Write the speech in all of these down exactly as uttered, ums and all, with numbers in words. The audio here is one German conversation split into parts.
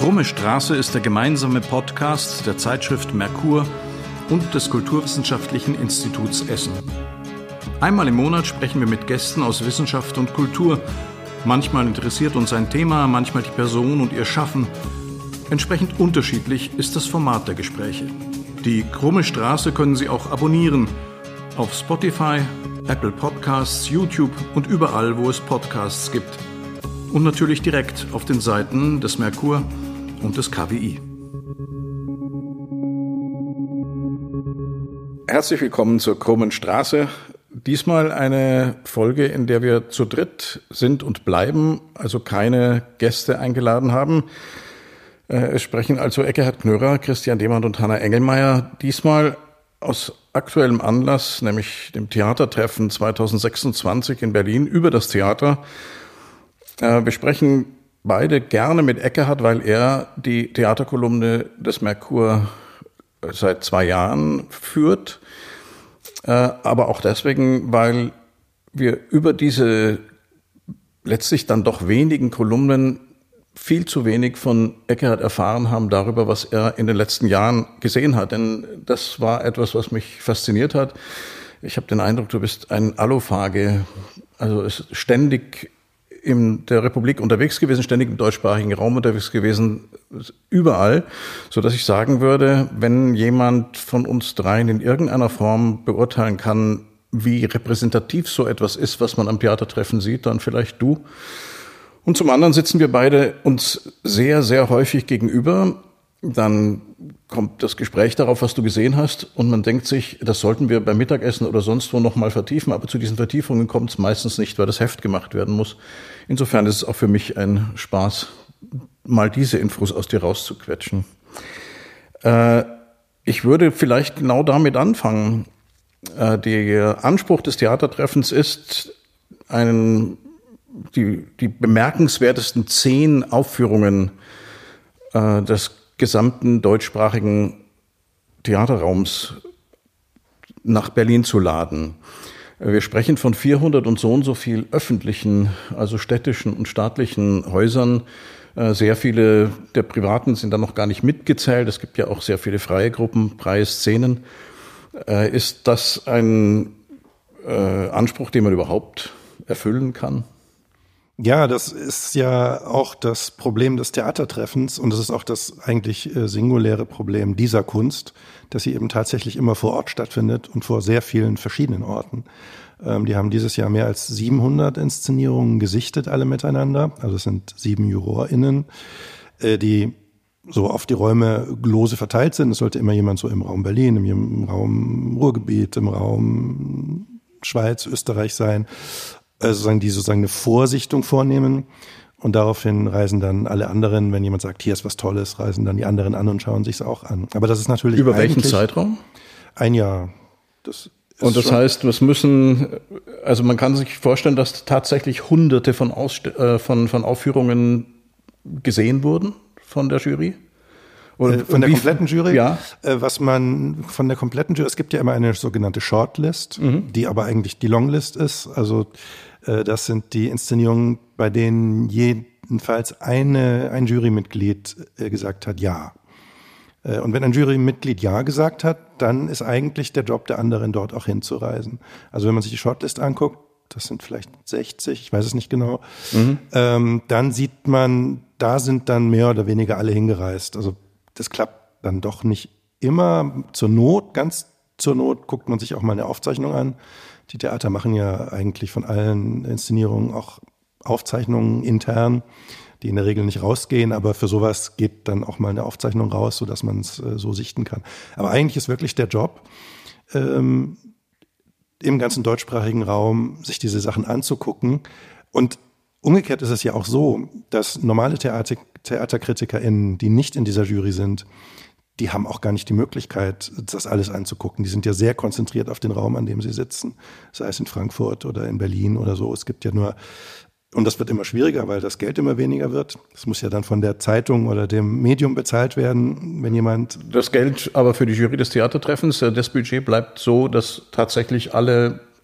Krumme Straße ist der gemeinsame Podcast der Zeitschrift Merkur und des Kulturwissenschaftlichen Instituts Essen. Einmal im Monat sprechen wir mit Gästen aus Wissenschaft und Kultur. Manchmal interessiert uns ein Thema, manchmal die Person und ihr Schaffen. Entsprechend unterschiedlich ist das Format der Gespräche. Die Krumme Straße können Sie auch abonnieren auf Spotify, Apple Podcasts, YouTube und überall, wo es Podcasts gibt. Und natürlich direkt auf den Seiten des Merkur und des K W I. Herzlich willkommen zur Krummen Straße. Diesmal eine Folge, in der wir zu dritt sind und bleiben, also keine Gäste eingeladen haben. Es sprechen also Ekkehard Knörer, Christian Demand und Hanna Engelmeier. Diesmal aus aktuellem Anlass, nämlich dem Theatertreffen zweitausendsechsundzwanzig in Berlin über das Theater. Wir sprechen beide gerne mit Ekkehard, weil er die Theaterkolumne des Merkur seit zwei Jahren führt. Aber auch deswegen, weil wir über diese letztlich dann doch wenigen Kolumnen viel zu wenig von Ekkehard erfahren haben darüber, was er in den letzten Jahren gesehen hat. Denn das war etwas, was mich fasziniert hat. Ich habe den Eindruck, du bist ein Allophage, also ständig in der Republik unterwegs gewesen, ständig im deutschsprachigen Raum unterwegs gewesen, überall, so dass ich sagen würde, wenn jemand von uns dreien in irgendeiner Form beurteilen kann, wie repräsentativ so etwas ist, was man am Theatertreffen sieht, dann vielleicht du. Und zum anderen sitzen wir beide uns sehr, sehr häufig gegenüber. Dann kommt das Gespräch darauf, was du gesehen hast, und man denkt sich, das sollten wir beim Mittagessen oder sonst wo noch mal vertiefen, aber zu diesen Vertiefungen kommt es meistens nicht, weil das Heft gemacht werden muss. Insofern ist es auch für mich ein Spaß, mal diese Infos aus dir rauszuquetschen. Äh, ich würde vielleicht genau damit anfangen. Äh, der Anspruch des Theatertreffens ist, einen, die, die bemerkenswertesten zehn Aufführungen äh, des gesamten deutschsprachigen Theaterraums nach Berlin zu laden. Wir sprechen von vierhundert und so und so viel öffentlichen, also städtischen und staatlichen Häusern. Sehr viele der privaten sind da noch gar nicht mitgezählt. Es gibt ja auch sehr viele freie Gruppen, freie Szenen. Ist das ein Anspruch, den man überhaupt erfüllen kann? Ja, das ist ja auch das Problem des Theatertreffens, und das ist auch das eigentlich äh, singuläre Problem dieser Kunst, dass sie eben tatsächlich immer vor Ort stattfindet und vor sehr vielen verschiedenen Orten. Ähm, die haben dieses Jahr mehr als siebenhundert Inszenierungen gesichtet, alle miteinander. Also es sind sieben JurorInnen, äh, die so auf die Räume lose verteilt sind. Es sollte immer jemand so im Raum Berlin, im, im Raum Ruhrgebiet, im Raum Schweiz, Österreich sein. Also sozusagen, die sozusagen eine Vorsichtung vornehmen, und daraufhin reisen dann alle anderen, wenn jemand sagt, hier ist was Tolles, reisen dann die anderen an und schauen sich's auch an. Aber das ist natürlich über welchen Zeitraum? Ein Jahr. Das ist und das schon heißt, was müssen, also man kann sich vorstellen, dass tatsächlich Hunderte von, Ausst- äh, von, von Aufführungen gesehen wurden von der Jury? Oder von der kompletten Jury? Ja. Was man von der kompletten Jury, es gibt ja immer eine sogenannte Shortlist, mhm. die aber eigentlich die Longlist ist. Also das sind die Inszenierungen, bei denen jedenfalls eine, ein Jurymitglied gesagt hat, ja. Und wenn ein Jurymitglied ja gesagt hat, dann ist eigentlich der Job der anderen, dort auch hinzureisen. Also wenn man sich die Shortlist anguckt, das sind vielleicht sechzig, ich weiß es nicht genau, mhm. ähm, dann sieht man, da sind dann mehr oder weniger alle hingereist. Also das klappt dann doch nicht immer. Zur Not, ganz zur Not, guckt man sich auch mal eine Aufzeichnung an. Die Theater machen ja eigentlich von allen Inszenierungen auch Aufzeichnungen intern, die in der Regel nicht rausgehen, aber für sowas geht dann auch mal eine Aufzeichnung raus, sodass man es äh, so sichten kann. Aber eigentlich ist wirklich der Job, ähm, im ganzen deutschsprachigen Raum sich diese Sachen anzugucken. Und umgekehrt ist es ja auch so, dass normale Theater, TheaterkritikerInnen, die nicht in dieser Jury sind, die haben auch gar nicht die Möglichkeit, das alles anzugucken. Die sind ja sehr konzentriert auf den Raum, an dem sie sitzen, sei es in Frankfurt oder in Berlin oder so. Es gibt ja nur, und das wird immer schwieriger, weil das Geld immer weniger wird. Das muss ja dann von der Zeitung oder dem Medium bezahlt werden, wenn jemand... Das Geld aber für die Jury des Theatertreffens, das Budget bleibt so, dass tatsächlich alle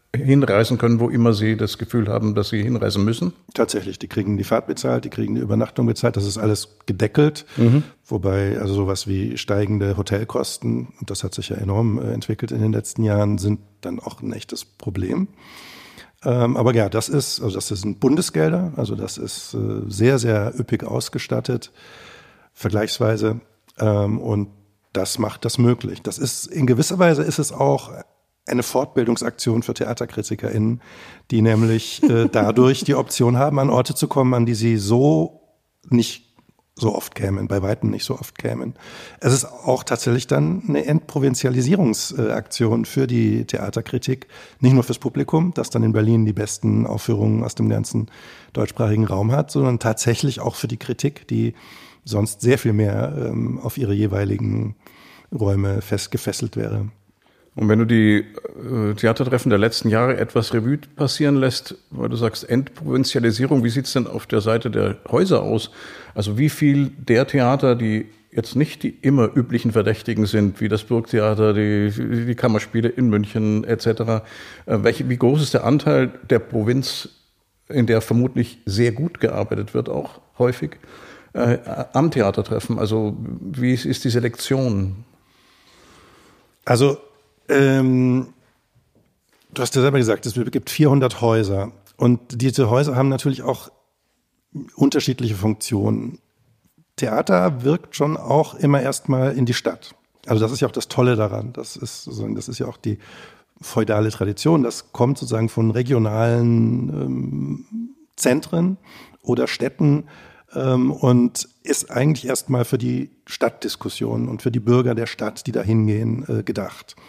hinreisen können, wo immer sie das Gefühl haben, dass sie hinreisen müssen? Tatsächlich, die kriegen die Fahrt bezahlt, die kriegen die Übernachtung bezahlt, das ist alles gedeckelt, mhm. wobei also sowas wie steigende Hotelkosten, und das hat sich ja enorm äh, entwickelt in den letzten Jahren, sind dann auch ein echtes Problem. Ähm, aber ja, das ist, also das sind Bundesgelder, also das ist äh, sehr, sehr üppig ausgestattet, vergleichsweise, ähm, und das macht das möglich. Das ist, in gewisser Weise ist es auch eine Fortbildungsaktion für TheaterkritikerInnen, die nämlich äh, dadurch die Option haben, an Orte zu kommen, an die sie so nicht so oft kämen, bei Weitem nicht so oft kämen. Es ist auch tatsächlich dann eine Entprovinzialisierungsaktion für die Theaterkritik, nicht nur fürs Publikum, das dann in Berlin die besten Aufführungen aus dem ganzen deutschsprachigen Raum hat, sondern tatsächlich auch für die Kritik, die sonst sehr viel mehr ähm, auf ihre jeweiligen Räume fest gefesselt wäre. Und wenn du die äh, Theatertreffen der letzten Jahre etwas Revue passieren lässt, weil du sagst Entprovinzialisierung, wie sieht's denn auf der Seite der Häuser aus? Also wie viel der Theater, die jetzt nicht die immer üblichen Verdächtigen sind, wie das Burgtheater, die, die Kammerspiele in München et cetera, äh, welche, wie groß ist der Anteil der Provinz, in der vermutlich sehr gut gearbeitet wird, auch häufig, äh, am Theatertreffen? Also wie ist die Selektion? Also Ähm, du hast ja selber gesagt, es gibt vierhundert Häuser und diese Häuser haben natürlich auch unterschiedliche Funktionen. Theater wirkt schon auch immer erstmal in die Stadt. Also das ist ja auch das Tolle daran. Das ist sozusagen, das ist ja auch die feudale Tradition. Das kommt sozusagen von regionalen ähm, Zentren oder Städten ähm, und ist eigentlich erstmal für die Stadtdiskussion und für die Bürger der Stadt, die da hingehen, äh, gedacht.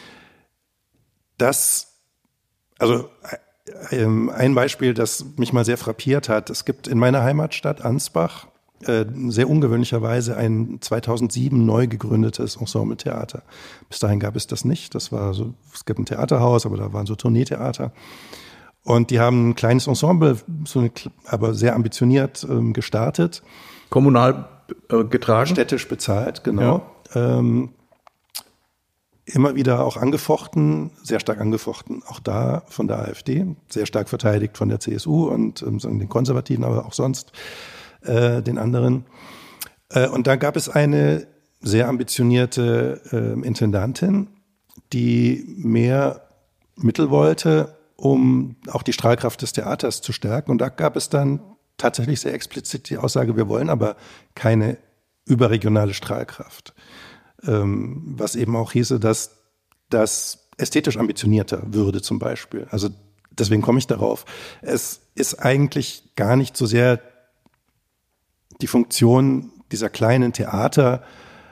Das, also ein Beispiel, das mich mal sehr frappiert hat. Es gibt in meiner Heimatstadt Ansbach äh, sehr ungewöhnlicherweise ein zweitausendsieben neu gegründetes Ensembletheater. Bis dahin gab es das nicht. Das war so, es gibt ein Theaterhaus, aber da waren so Tourneetheater. Und die haben ein kleines Ensemble, so eine, aber sehr ambitioniert ähm, gestartet. Kommunal äh, getragen? Städtisch bezahlt, genau. Ja. Ähm, Immer wieder auch angefochten, sehr stark angefochten, auch da von der AfD, sehr stark verteidigt von der C S U und ähm, den Konservativen, aber auch sonst äh, den anderen. Äh, und da gab es eine sehr ambitionierte äh, Intendantin, die mehr Mittel wollte, um auch die Strahlkraft des Theaters zu stärken. Und da gab es dann tatsächlich sehr explizit die Aussage, wir wollen aber keine überregionale Strahlkraft. Was eben auch hieße, dass das ästhetisch ambitionierter würde zum Beispiel. Also deswegen komme ich darauf. Es ist eigentlich gar nicht so sehr die Funktion dieser kleinen Theater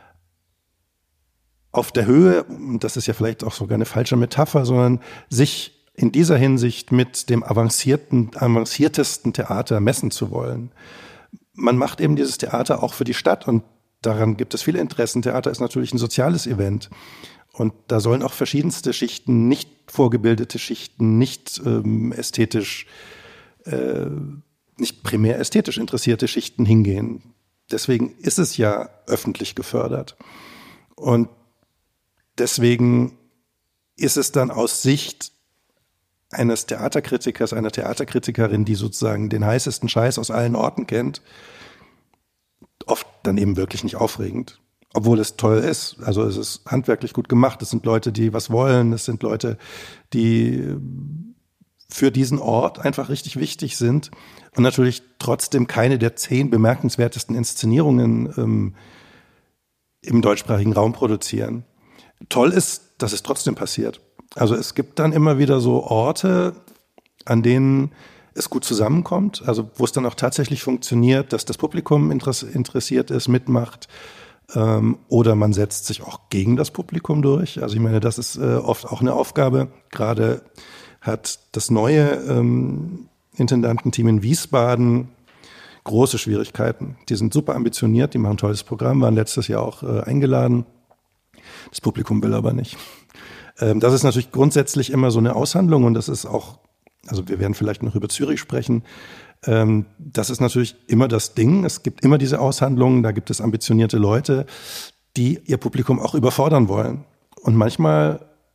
auf der Höhe, und das ist ja vielleicht auch sogar eine falsche Metapher, sondern sich in dieser Hinsicht mit dem avancierten, avanciertesten Theater messen zu wollen. Man macht eben dieses Theater auch für die Stadt und daran gibt es viele Interessen. Theater ist natürlich ein soziales Event. Und da sollen auch verschiedenste Schichten, nicht vorgebildete Schichten, nicht ähm, ästhetisch, äh, nicht primär ästhetisch interessierte Schichten hingehen. Deswegen ist es ja öffentlich gefördert. Und deswegen ist es dann aus Sicht eines Theaterkritikers, einer Theaterkritikerin, die sozusagen den heißesten Scheiß aus allen Orten kennt, oft dann eben wirklich nicht aufregend, obwohl es toll ist. Also es ist handwerklich gut gemacht. Es sind Leute, die was wollen. Es sind Leute, die für diesen Ort einfach richtig wichtig sind und natürlich trotzdem keine der zehn bemerkenswertesten Inszenierungen ähm, im deutschsprachigen Raum produzieren. Toll ist, dass es trotzdem passiert. Also es gibt dann immer wieder so Orte, an denen es gut zusammenkommt, also wo es dann auch tatsächlich funktioniert, dass das Publikum interessiert ist, mitmacht, ähm, oder man setzt sich auch gegen das Publikum durch. Also ich meine, das ist äh, oft auch eine Aufgabe. Gerade hat das neue ähm, Intendantenteam in Wiesbaden große Schwierigkeiten. Die sind super ambitioniert, die machen ein tolles Programm, waren letztes Jahr auch äh, eingeladen. Das Publikum will aber nicht. Ähm, das ist natürlich grundsätzlich immer so eine Aushandlung und das ist auch, also wir werden vielleicht noch über Zürich sprechen. Ähm, das ist natürlich immer das Ding. Es gibt immer diese Aushandlungen, da gibt es ambitionierte Leute, die ihr Publikum auch überfordern wollen. Und manchmal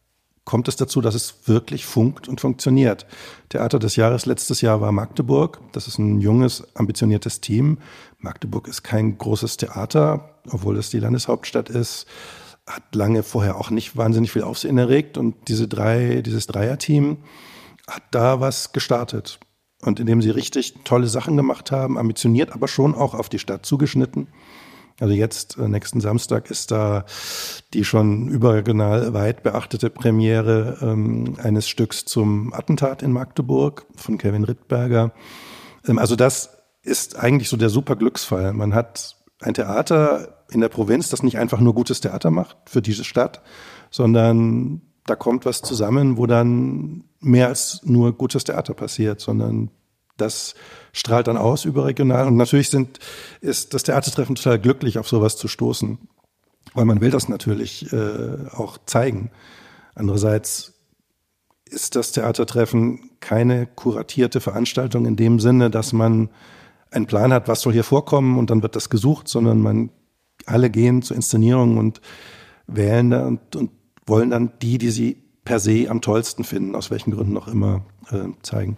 kommt es dazu, dass es wirklich funkt und funktioniert. Theater des Jahres letztes Jahr war Magdeburg. Das ist ein junges, ambitioniertes Team. Magdeburg ist kein großes Theater, obwohl es die Landeshauptstadt ist. Hat lange vorher auch nicht wahnsinnig viel Aufsehen erregt. Und diese drei, dieses Dreierteam hat da was gestartet. Und indem sie richtig tolle Sachen gemacht haben, ambitioniert, aber schon auch auf die Stadt zugeschnitten. Also jetzt, äh, nächsten Samstag, ist da die schon überregional weit beachtete Premiere ähm, eines Stücks zum Attentat in Magdeburg von Kevin Rittberger. Ähm, also das ist eigentlich so der super Glücksfall. Man hat ein Theater in der Provinz, das nicht einfach nur gutes Theater macht für diese Stadt, sondern da kommt was zusammen, wo dann mehr als nur gutes Theater passiert, sondern das strahlt dann aus überregional. Und natürlich sind, ist das Theatertreffen total glücklich, auf sowas zu stoßen, weil man will das natürlich äh, auch zeigen. Andererseits ist das Theatertreffen keine kuratierte Veranstaltung in dem Sinne, dass man einen Plan hat, was soll hier vorkommen und dann wird das gesucht, sondern man alle gehen zur Inszenierung und wählen da und, und wollen dann die, die sie per se am tollsten finden, aus welchen Gründen auch immer, äh, zeigen.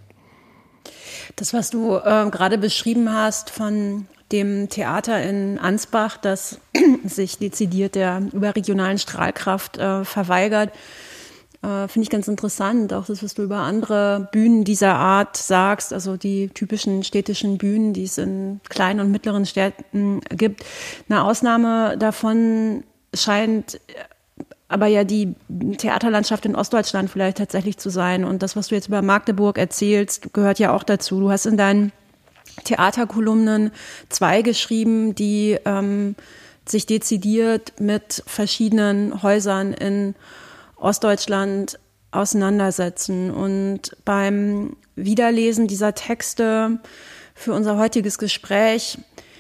Das, was du äh, gerade beschrieben hast von dem Theater in Ansbach, das sich dezidiert der überregionalen Strahlkraft äh, verweigert, äh, finde ich ganz interessant. Auch das, was du über andere Bühnen dieser Art sagst, also die typischen städtischen Bühnen, die es in kleinen und mittleren Städten gibt. Eine Ausnahme davon scheint aber ja die Theaterlandschaft in Ostdeutschland vielleicht tatsächlich zu sein. Und das, was du jetzt über Magdeburg erzählst, gehört ja auch dazu. Du hast in deinen Theaterkolumnen zwei geschrieben, die ähm, sich dezidiert mit verschiedenen Häusern in Ostdeutschland auseinandersetzen. Und beim Wiederlesen dieser Texte für unser heutiges Gespräch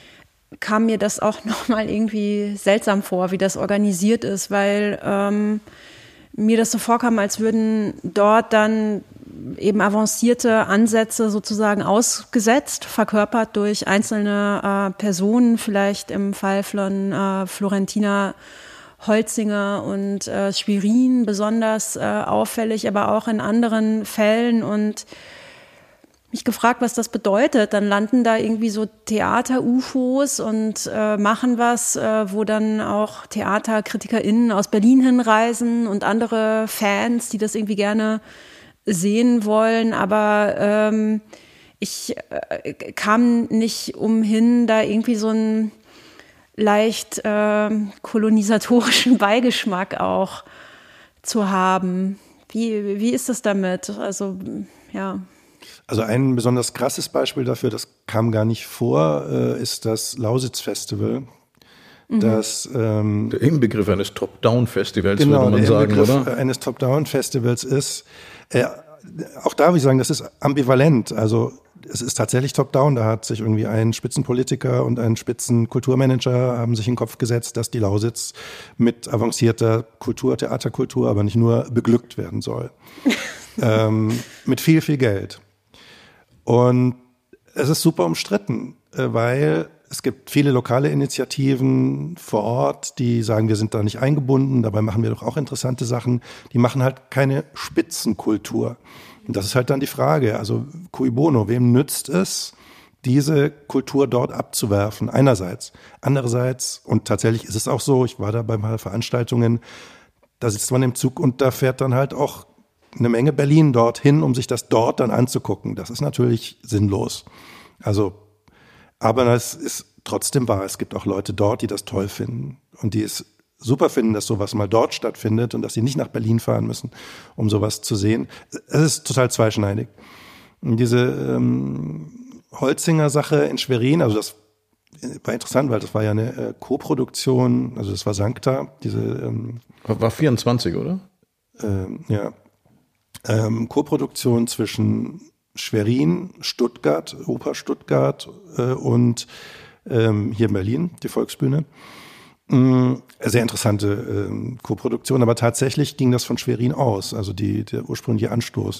kam mir das auch nochmal irgendwie seltsam vor, wie das organisiert ist, weil ähm, mir das so vorkam, als würden dort dann eben avancierte Ansätze sozusagen ausgesetzt, verkörpert durch einzelne äh, Personen, vielleicht im Fall von äh, Florentina Holzinger und äh, Schwerin besonders äh, auffällig, aber auch in anderen Fällen, und mich gefragt, was das bedeutet. Dann landen da irgendwie so Theater-U F Os und äh, machen was, äh, wo dann auch TheaterkritikerInnen aus Berlin hinreisen und andere Fans, die das irgendwie gerne sehen wollen. Aber ähm, ich äh, kam nicht umhin, da irgendwie so einen leicht äh, kolonisatorischen Beigeschmack auch zu haben. Wie, wie ist das damit? Also, ja. Also ein besonders krasses Beispiel dafür, das kam gar nicht vor, äh, ist das Lausitz-Festival. Mhm. Das, ähm, der Inbegriff eines Top-Down-Festivals, genau, würde man der sagen, Inbegriff oder? eines Top-Down-Festivals ist, äh, auch da würde ich sagen, das ist ambivalent. Also es ist tatsächlich Top-Down. Da hat sich irgendwie ein Spitzenpolitiker und ein Spitzenkulturmanager haben sich in den Kopf gesetzt, dass die Lausitz mit avancierter Kultur, Theaterkultur, aber nicht nur beglückt werden soll. ähm, mit viel, viel Geld. Und es ist super umstritten, weil es gibt viele lokale Initiativen vor Ort, die sagen, wir sind da nicht eingebunden, dabei machen wir doch auch interessante Sachen. Die machen halt keine Spitzenkultur. Und das ist halt dann die Frage, also cui bono, wem nützt es, diese Kultur dort abzuwerfen, einerseits. Andererseits, und tatsächlich ist es auch so, ich war da bei ein paar Veranstaltungen, da sitzt man im Zug und da fährt dann halt auch eine Menge Berlin dorthin, um sich das dort dann anzugucken. Das ist natürlich sinnlos. Also, aber das ist trotzdem wahr. Es gibt auch Leute dort, die das toll finden und die es super finden, dass sowas mal dort stattfindet und dass sie nicht nach Berlin fahren müssen, um sowas zu sehen. Es ist total zweischneidig. Und diese ähm, Holzinger-Sache in Schwerin, also das war interessant, weil das war ja eine äh, Co-Produktion, also das war Sancta, diese ähm, war vierundzwanzig, oder? Ähm, ja. Ähm, Co-Produktion zwischen Schwerin, Stuttgart, Oper Stuttgart äh, und ähm, hier in Berlin, die Volksbühne. Ähm, sehr interessante ähm, Co-Produktion, aber tatsächlich ging das von Schwerin aus, also die, der ursprüngliche Anstoß.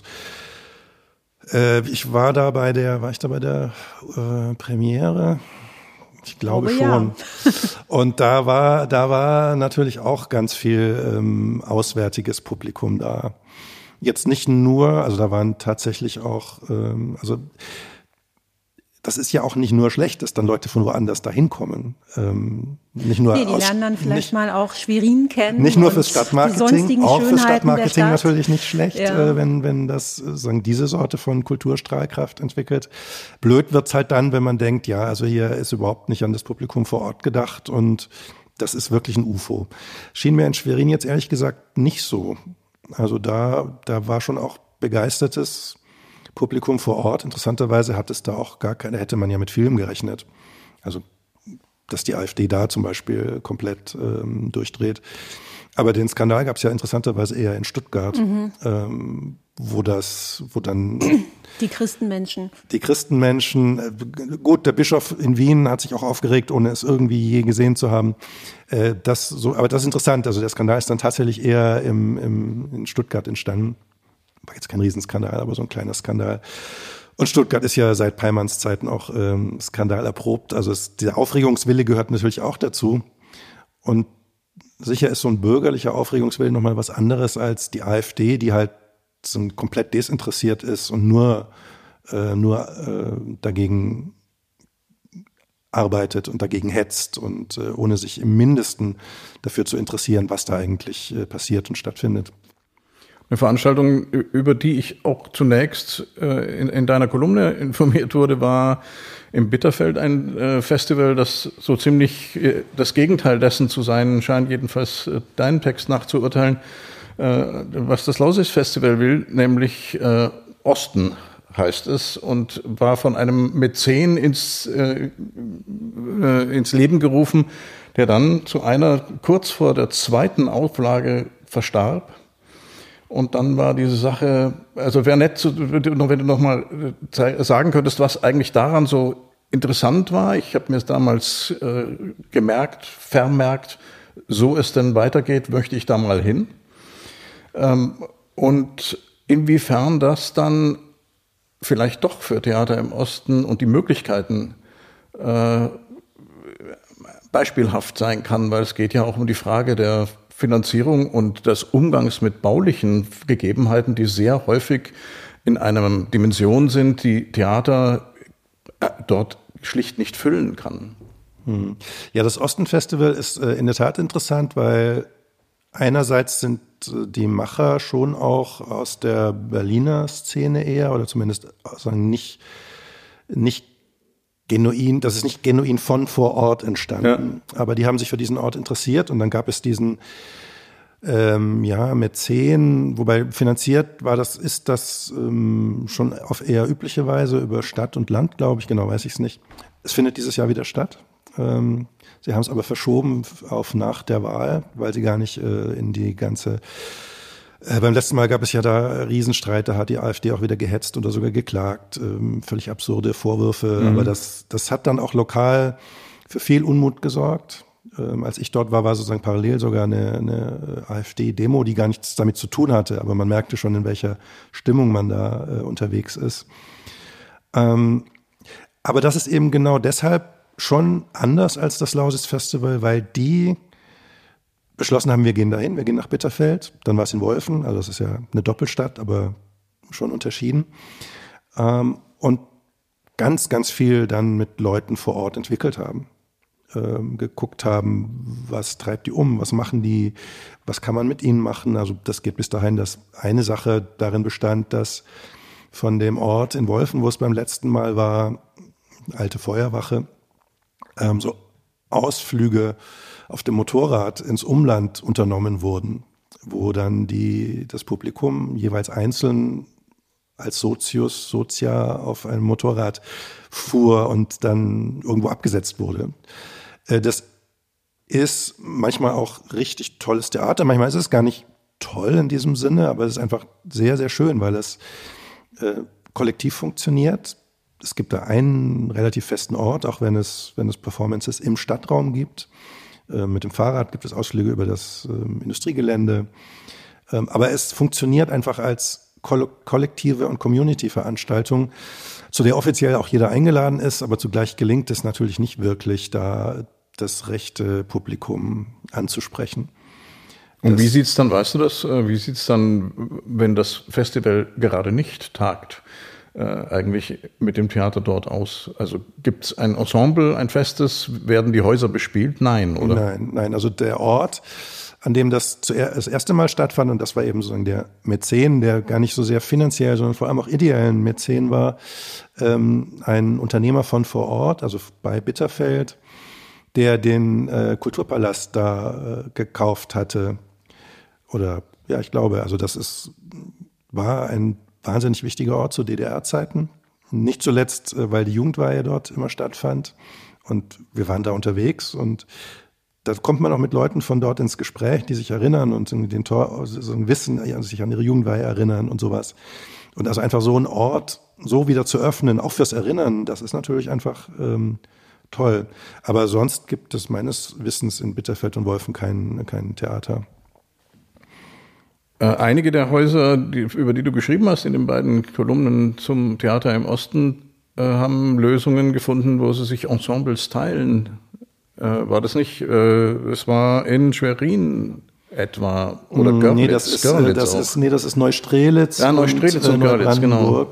Äh, ich war da bei der, war ich da bei der äh, Premiere? Ich glaube oh, schon. Und da war, da war natürlich auch ganz viel ähm, auswärtiges Publikum da. Jetzt nicht nur, also da waren tatsächlich auch, ähm, also das ist ja auch nicht nur schlecht, dass dann Leute von woanders dahin kommen. Ähm, nicht nur nee, die aus, lernen dann vielleicht nicht, mal auch Schwerin kennen. Nicht nur fürs Stadtmarketing, auch fürs Stadtmarketing Stadt. natürlich nicht schlecht, ja. äh, wenn wenn das äh, sagen diese Sorte von Kulturstrahlkraft entwickelt. Blöd wird's halt dann, wenn man denkt, ja, also hier ist überhaupt nicht an das Publikum vor Ort gedacht und das ist wirklich ein U F O. Schien mir in Schwerin jetzt ehrlich gesagt nicht so. Also da da war schon auch begeistertes Publikum vor Ort. Interessanterweise hat es da auch gar keine, hätte man ja mit Film gerechnet. Also, dass die AfD da zum Beispiel komplett ähm, durchdreht. Aber den Skandal gab es ja interessanterweise eher in Stuttgart, mhm. ähm, wo das, wo dann die Christenmenschen. Die Christenmenschen, äh, gut, der Bischof in Wien hat sich auch aufgeregt, ohne es irgendwie je gesehen zu haben. Äh, das so, aber das ist interessant. Also der Skandal ist dann tatsächlich eher im, im, in Stuttgart entstanden. War jetzt kein Riesenskandal, aber so ein kleiner Skandal. Und Stuttgart ist ja seit Peimanns Zeiten auch ähm, Skandal erprobt. Also es, der Aufregungswille gehört natürlich auch dazu. Und sicher ist so ein bürgerlicher Aufregungswille nochmal was anderes als die AfD, die halt so komplett desinteressiert ist und nur, äh, nur äh, dagegen arbeitet und dagegen hetzt und äh, ohne sich im Mindesten dafür zu interessieren, was da eigentlich äh, passiert und stattfindet. Eine Veranstaltung, über die ich auch zunächst äh, in, in deiner Kolumne informiert wurde, war im Bitterfeld ein äh, Festival, das so ziemlich äh, das Gegenteil dessen zu sein scheint, jedenfalls äh, deinen Text nachzuurteilen, äh, was das Lausitz-Festival will, nämlich äh, Osten heißt es, und war von einem Mäzen ins, äh, äh, ins Leben gerufen, der dann zu einer kurz vor der zweiten Auflage verstarb. Und dann war diese Sache, also wäre nett, wenn du noch mal sagen könntest, was eigentlich daran so interessant war. Ich habe mir es damals äh, gemerkt, vermerkt, so es denn weitergeht, möchte ich da mal hin. Ähm, und inwiefern das dann vielleicht doch für Theater im Osten und die Möglichkeiten äh, beispielhaft sein kann, weil es geht ja auch um die Frage der Finanzierung und des Umgangs mit baulichen Gegebenheiten, die sehr häufig in einer Dimension sind, die Theater dort schlicht nicht füllen kann. Ja, das Osten-Festival ist äh, in der Tat interessant, weil einerseits sind äh, die Macher schon auch aus der Berliner Szene eher oder zumindest sagen nicht, nicht genuin, das ist nicht genuin von vor Ort entstanden, ja. Aber die haben sich für diesen Ort interessiert und dann gab es diesen ähm, ja Mäzen, wobei finanziert war das, ist das ähm, schon auf eher übliche Weise über Stadt und Land, glaube ich, genau weiß ich es nicht. Es findet dieses Jahr wieder statt. Ähm, sie haben es aber verschoben auf nach der Wahl, weil sie gar nicht äh, in die ganze Äh, beim letzten Mal gab es ja da Riesenstreit, da hat die AfD auch wieder gehetzt oder sogar geklagt, ähm, völlig absurde Vorwürfe, mhm. aber das, das hat dann auch lokal für viel Unmut gesorgt. Ähm, als ich dort war, war sozusagen parallel sogar eine, eine AfD-Demo, die gar nichts damit zu tun hatte, aber man merkte schon, in welcher Stimmung man da äh, unterwegs ist. Ähm, aber das ist eben genau deshalb schon anders als das Lausitz-Festival, weil die beschlossen haben, wir gehen dahin, wir gehen nach Bitterfeld, dann war es in Wolfen, also das ist ja eine Doppelstadt, aber schon unterschieden. Ähm, und ganz, ganz viel dann mit Leuten vor Ort entwickelt haben, ähm, geguckt haben, was treibt die um, was machen die, was kann man mit ihnen machen. Also das geht bis dahin, dass eine Sache darin bestand, dass von dem Ort in Wolfen, wo es beim letzten Mal war, alte Feuerwache, ähm, so Ausflüge auf dem Motorrad ins Umland unternommen wurden, wo dann die, das Publikum jeweils einzeln als Sozius, Sozia auf einem Motorrad fuhr und dann irgendwo abgesetzt wurde. Das ist manchmal auch richtig tolles Theater. Manchmal ist es gar nicht toll in diesem Sinne, aber es ist einfach sehr, sehr schön, weil es äh, kollektiv funktioniert. Es gibt da einen relativ festen Ort, auch wenn es, wenn es Performances im Stadtraum gibt. Äh, mit dem Fahrrad gibt es Ausflüge über das äh, Industriegelände. Ähm, aber es funktioniert einfach als koll- kollektive und Community-Veranstaltung, zu der offiziell auch jeder eingeladen ist, aber zugleich gelingt es natürlich nicht wirklich, da das rechte Publikum anzusprechen. Und das, wie sieht's dann, weißt du das, wie sieht's dann, wenn das Festival gerade nicht tagt, äh, eigentlich mit dem Theater dort aus? Also gibt's ein Ensemble, ein festes, werden die Häuser bespielt? Nein, oder? Nein, nein, also der Ort, an dem das zuerst das erste Mal stattfand, und das war eben sozusagen der Mäzen, der gar nicht so sehr finanziell, sondern vor allem auch ideellen Mäzen war, ähm, ein Unternehmer von vor Ort, also bei Bitterfeld, der den äh, Kulturpalast da äh, gekauft hatte. Oder ja, ich glaube, also das ist, war ein wahnsinnig wichtiger Ort zu D D R-Zeiten. Nicht zuletzt, äh, weil die Jugendweihe dort immer stattfand. Und wir waren da unterwegs und da kommt man auch mit Leuten von dort ins Gespräch, die sich erinnern und den Tor, so ein Wissen, sich an ihre Jugendweihe erinnern und sowas. Und also einfach so einen Ort so wieder zu öffnen, auch fürs Erinnern, das ist natürlich einfach ähm, toll. Aber sonst gibt es meines Wissens in Bitterfeld und Wolfen kein, kein Theater. Äh, einige der Häuser, die, über die du geschrieben hast in den beiden Kolumnen zum Theater im Osten, äh, haben Lösungen gefunden, wo sie sich Ensembles teilen. Äh, war das nicht, äh, es war in Schwerin etwa oder mm, Görlitz? Nee, das ist, Görlitz das auch. ist, nee, das ist Neustrelitz. Ja, Neustrelitz und, und Görlitz, genau.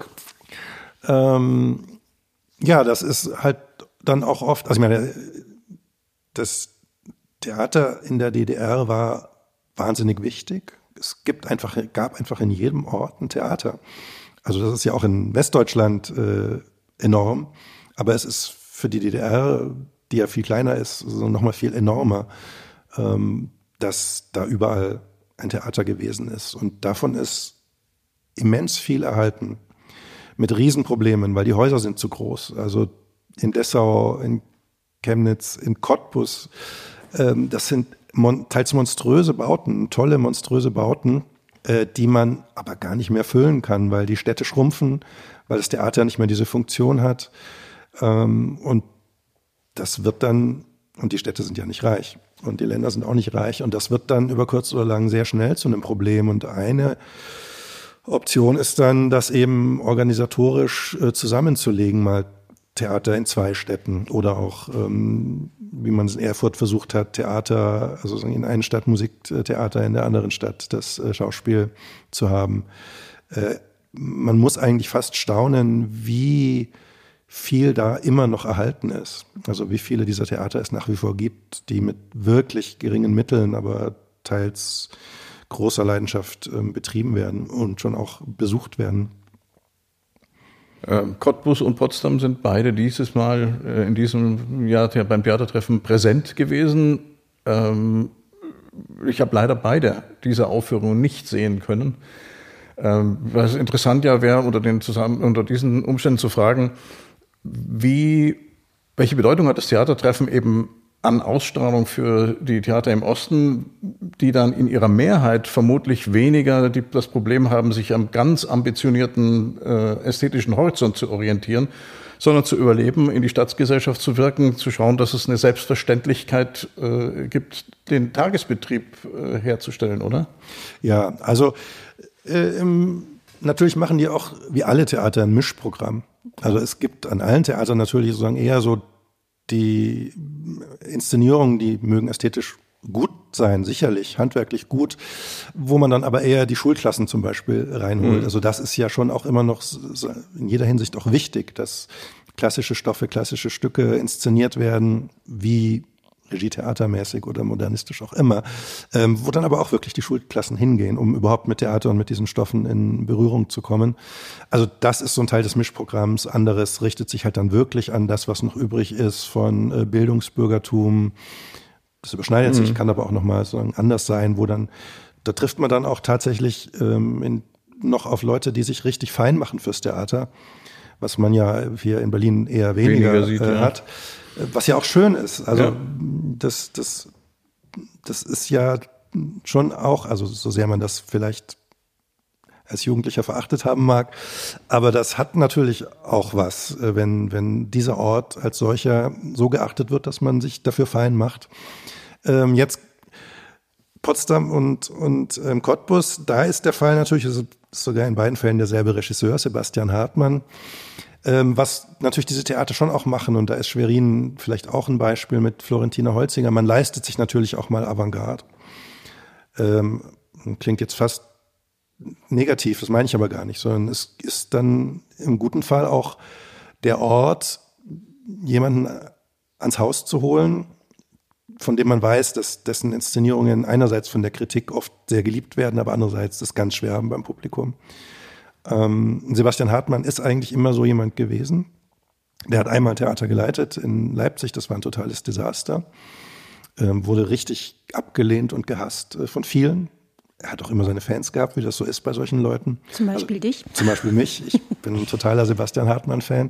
Ähm, ja, das ist halt dann auch oft, also ich meine, das Theater in der D D R war wahnsinnig wichtig. Es gibt einfach, gab einfach in jedem Ort ein Theater. Also das ist ja auch in Westdeutschland äh, enorm, aber es ist für die D D R, die ja viel kleiner ist, so noch mal viel enormer, ähm, dass da überall ein Theater gewesen ist. Und davon ist immens viel erhalten, mit Riesenproblemen, weil die Häuser sind zu groß. Also in Dessau, in Chemnitz, in Cottbus, ähm, das sind mon- teils monströse Bauten, tolle monströse Bauten, äh, die man aber gar nicht mehr füllen kann, weil die Städte schrumpfen, weil das Theater nicht mehr diese Funktion hat. Ähm, und das wird dann, und die Städte sind ja nicht reich und die Länder sind auch nicht reich, und das wird dann über kurz oder lang sehr schnell zu einem Problem. Und eine Option ist dann, das eben organisatorisch äh, zusammenzulegen, mal Theater in zwei Städten oder auch, ähm, wie man es in Erfurt versucht hat, Theater, also in einer Stadt Musiktheater, in der anderen Stadt das äh, Schauspiel zu haben. Äh, man muss eigentlich fast staunen, wie viel da immer noch erhalten ist. Also wie viele dieser Theater es nach wie vor gibt, die mit wirklich geringen Mitteln, aber teils großer Leidenschaft äh, betrieben werden und schon auch besucht werden. Äh, Cottbus und Potsdam sind beide dieses Mal äh, in diesem Jahr beim Theatertreffen präsent gewesen. Ähm, ich habe leider beide dieser Aufführungen nicht sehen können. Ähm, was interessant ja wäre, unter, den zusammen, unter diesen Umständen zu fragen, wie, welche Bedeutung hat das Theatertreffen eben an Ausstrahlung für die Theater im Osten, die dann in ihrer Mehrheit vermutlich weniger die, das Problem haben, sich am ganz ambitionierten äh, ästhetischen Horizont zu orientieren, sondern zu überleben, in die Staatsgesellschaft zu wirken, zu schauen, dass es eine Selbstverständlichkeit äh, gibt, den Tagesbetrieb äh, herzustellen, oder? Ja, also äh, im, natürlich machen die auch, wie alle Theater, ein Mischprogramm. Also es gibt an allen Theatern natürlich sozusagen eher so die Inszenierungen, die mögen ästhetisch gut sein, sicherlich, handwerklich gut, wo man dann aber eher die Schulklassen zum Beispiel reinholt. Mhm. Also das ist ja schon auch immer noch in jeder Hinsicht auch wichtig, dass klassische Stoffe, klassische Stücke inszeniert werden, wie Regietheatermäßig oder modernistisch auch immer, ähm, wo dann aber auch wirklich die Schulklassen hingehen, um überhaupt mit Theater und mit diesen Stoffen in Berührung zu kommen. Also das ist so ein Teil des Mischprogramms. Anderes richtet sich halt dann wirklich an das, was noch übrig ist von äh, Bildungsbürgertum. Das überschneidet mhm. sich, kann aber auch nochmal so anders sein, wo dann, da trifft man dann auch tatsächlich ähm, in, noch auf Leute, die sich richtig fein machen fürs Theater, was man ja hier in Berlin eher weniger, weniger sieht, äh, ja. hat. Was ja auch schön ist. Also ja. das, das, das ist ja schon auch, also so sehr man das vielleicht als Jugendlicher verachtet haben mag, aber das hat natürlich auch was, wenn, wenn dieser Ort als solcher so geachtet wird, dass man sich dafür fein macht. Ähm, jetzt Potsdam und, und ähm, Cottbus, da ist der Fall natürlich, es ist sogar in beiden Fällen derselbe Regisseur, Sebastian Hartmann. Ähm, was natürlich diese Theater schon auch machen, und da ist Schwerin vielleicht auch ein Beispiel mit Florentina Holzinger, man leistet sich natürlich auch mal Avantgarde. Ähm, klingt jetzt fast negativ, das meine ich aber gar nicht, sondern es ist dann im guten Fall auch der Ort, jemanden ans Haus zu holen, von dem man weiß, dass dessen Inszenierungen einerseits von der Kritik oft sehr geliebt werden, aber andererseits das ganz schwer haben beim Publikum. Ähm, Sebastian Hartmann ist eigentlich immer so jemand gewesen. Der hat einmal Theater geleitet in Leipzig, das war ein totales Desaster. Ähm, wurde richtig abgelehnt und gehasst äh, von vielen. Er hat auch immer seine Fans gehabt, wie das so ist bei solchen Leuten. Zum Beispiel also, dich? Zum Beispiel mich. Ich bin ein totaler Sebastian Hartmann-Fan.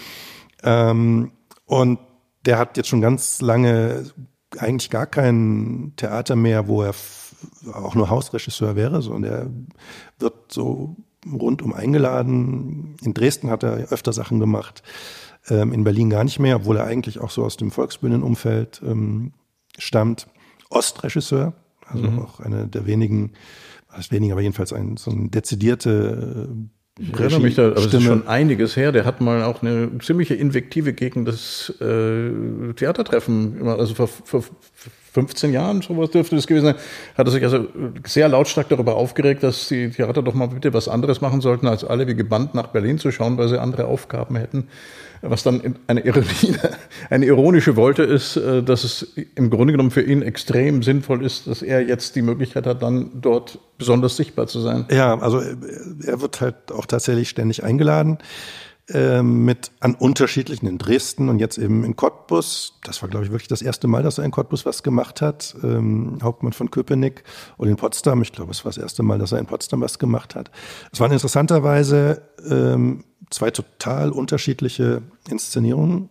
Ähm, und der hat jetzt schon ganz lange eigentlich gar kein Theater mehr, wo er f- auch nur Hausregisseur wäre, sondern er wird so rundum eingeladen. In Dresden hat er öfter Sachen gemacht, ähm, in Berlin gar nicht mehr, obwohl er eigentlich auch so aus dem Volksbühnenumfeld ähm, stammt. Ostregisseur, also mhm. auch eine der wenigen, was weniger, aber jedenfalls ein, so eine dezidierte äh, Ich erinnere mich da, aber es ist schon einiges her. Der hat mal auch eine ziemliche Invektive gegen das äh, Theatertreffen, also vor, vor fünfzehn Jahren, sowas dürfte das gewesen sein, hat er sich also sehr lautstark darüber aufgeregt, dass die Theater doch mal bitte was anderes machen sollten, als alle wie gebannt nach Berlin zu schauen, weil sie andere Aufgaben hätten. Was dann eine Ironie, eine ironische Wolte ist, dass es im Grunde genommen für ihn extrem sinnvoll ist, dass er jetzt die Möglichkeit hat, dann dort besonders sichtbar zu sein. Ja, also er wird halt auch tatsächlich ständig eingeladen, äh, mit an unterschiedlichen, in Dresden und jetzt eben in Cottbus. Das war, glaube ich, wirklich das erste Mal, dass er in Cottbus was gemacht hat. Ähm, Hauptmann von Köpenick und in Potsdam. Ich glaube, es war das erste Mal, dass er in Potsdam was gemacht hat. Es waren interessanterweise ähm, zwei total unterschiedliche Inszenierungen,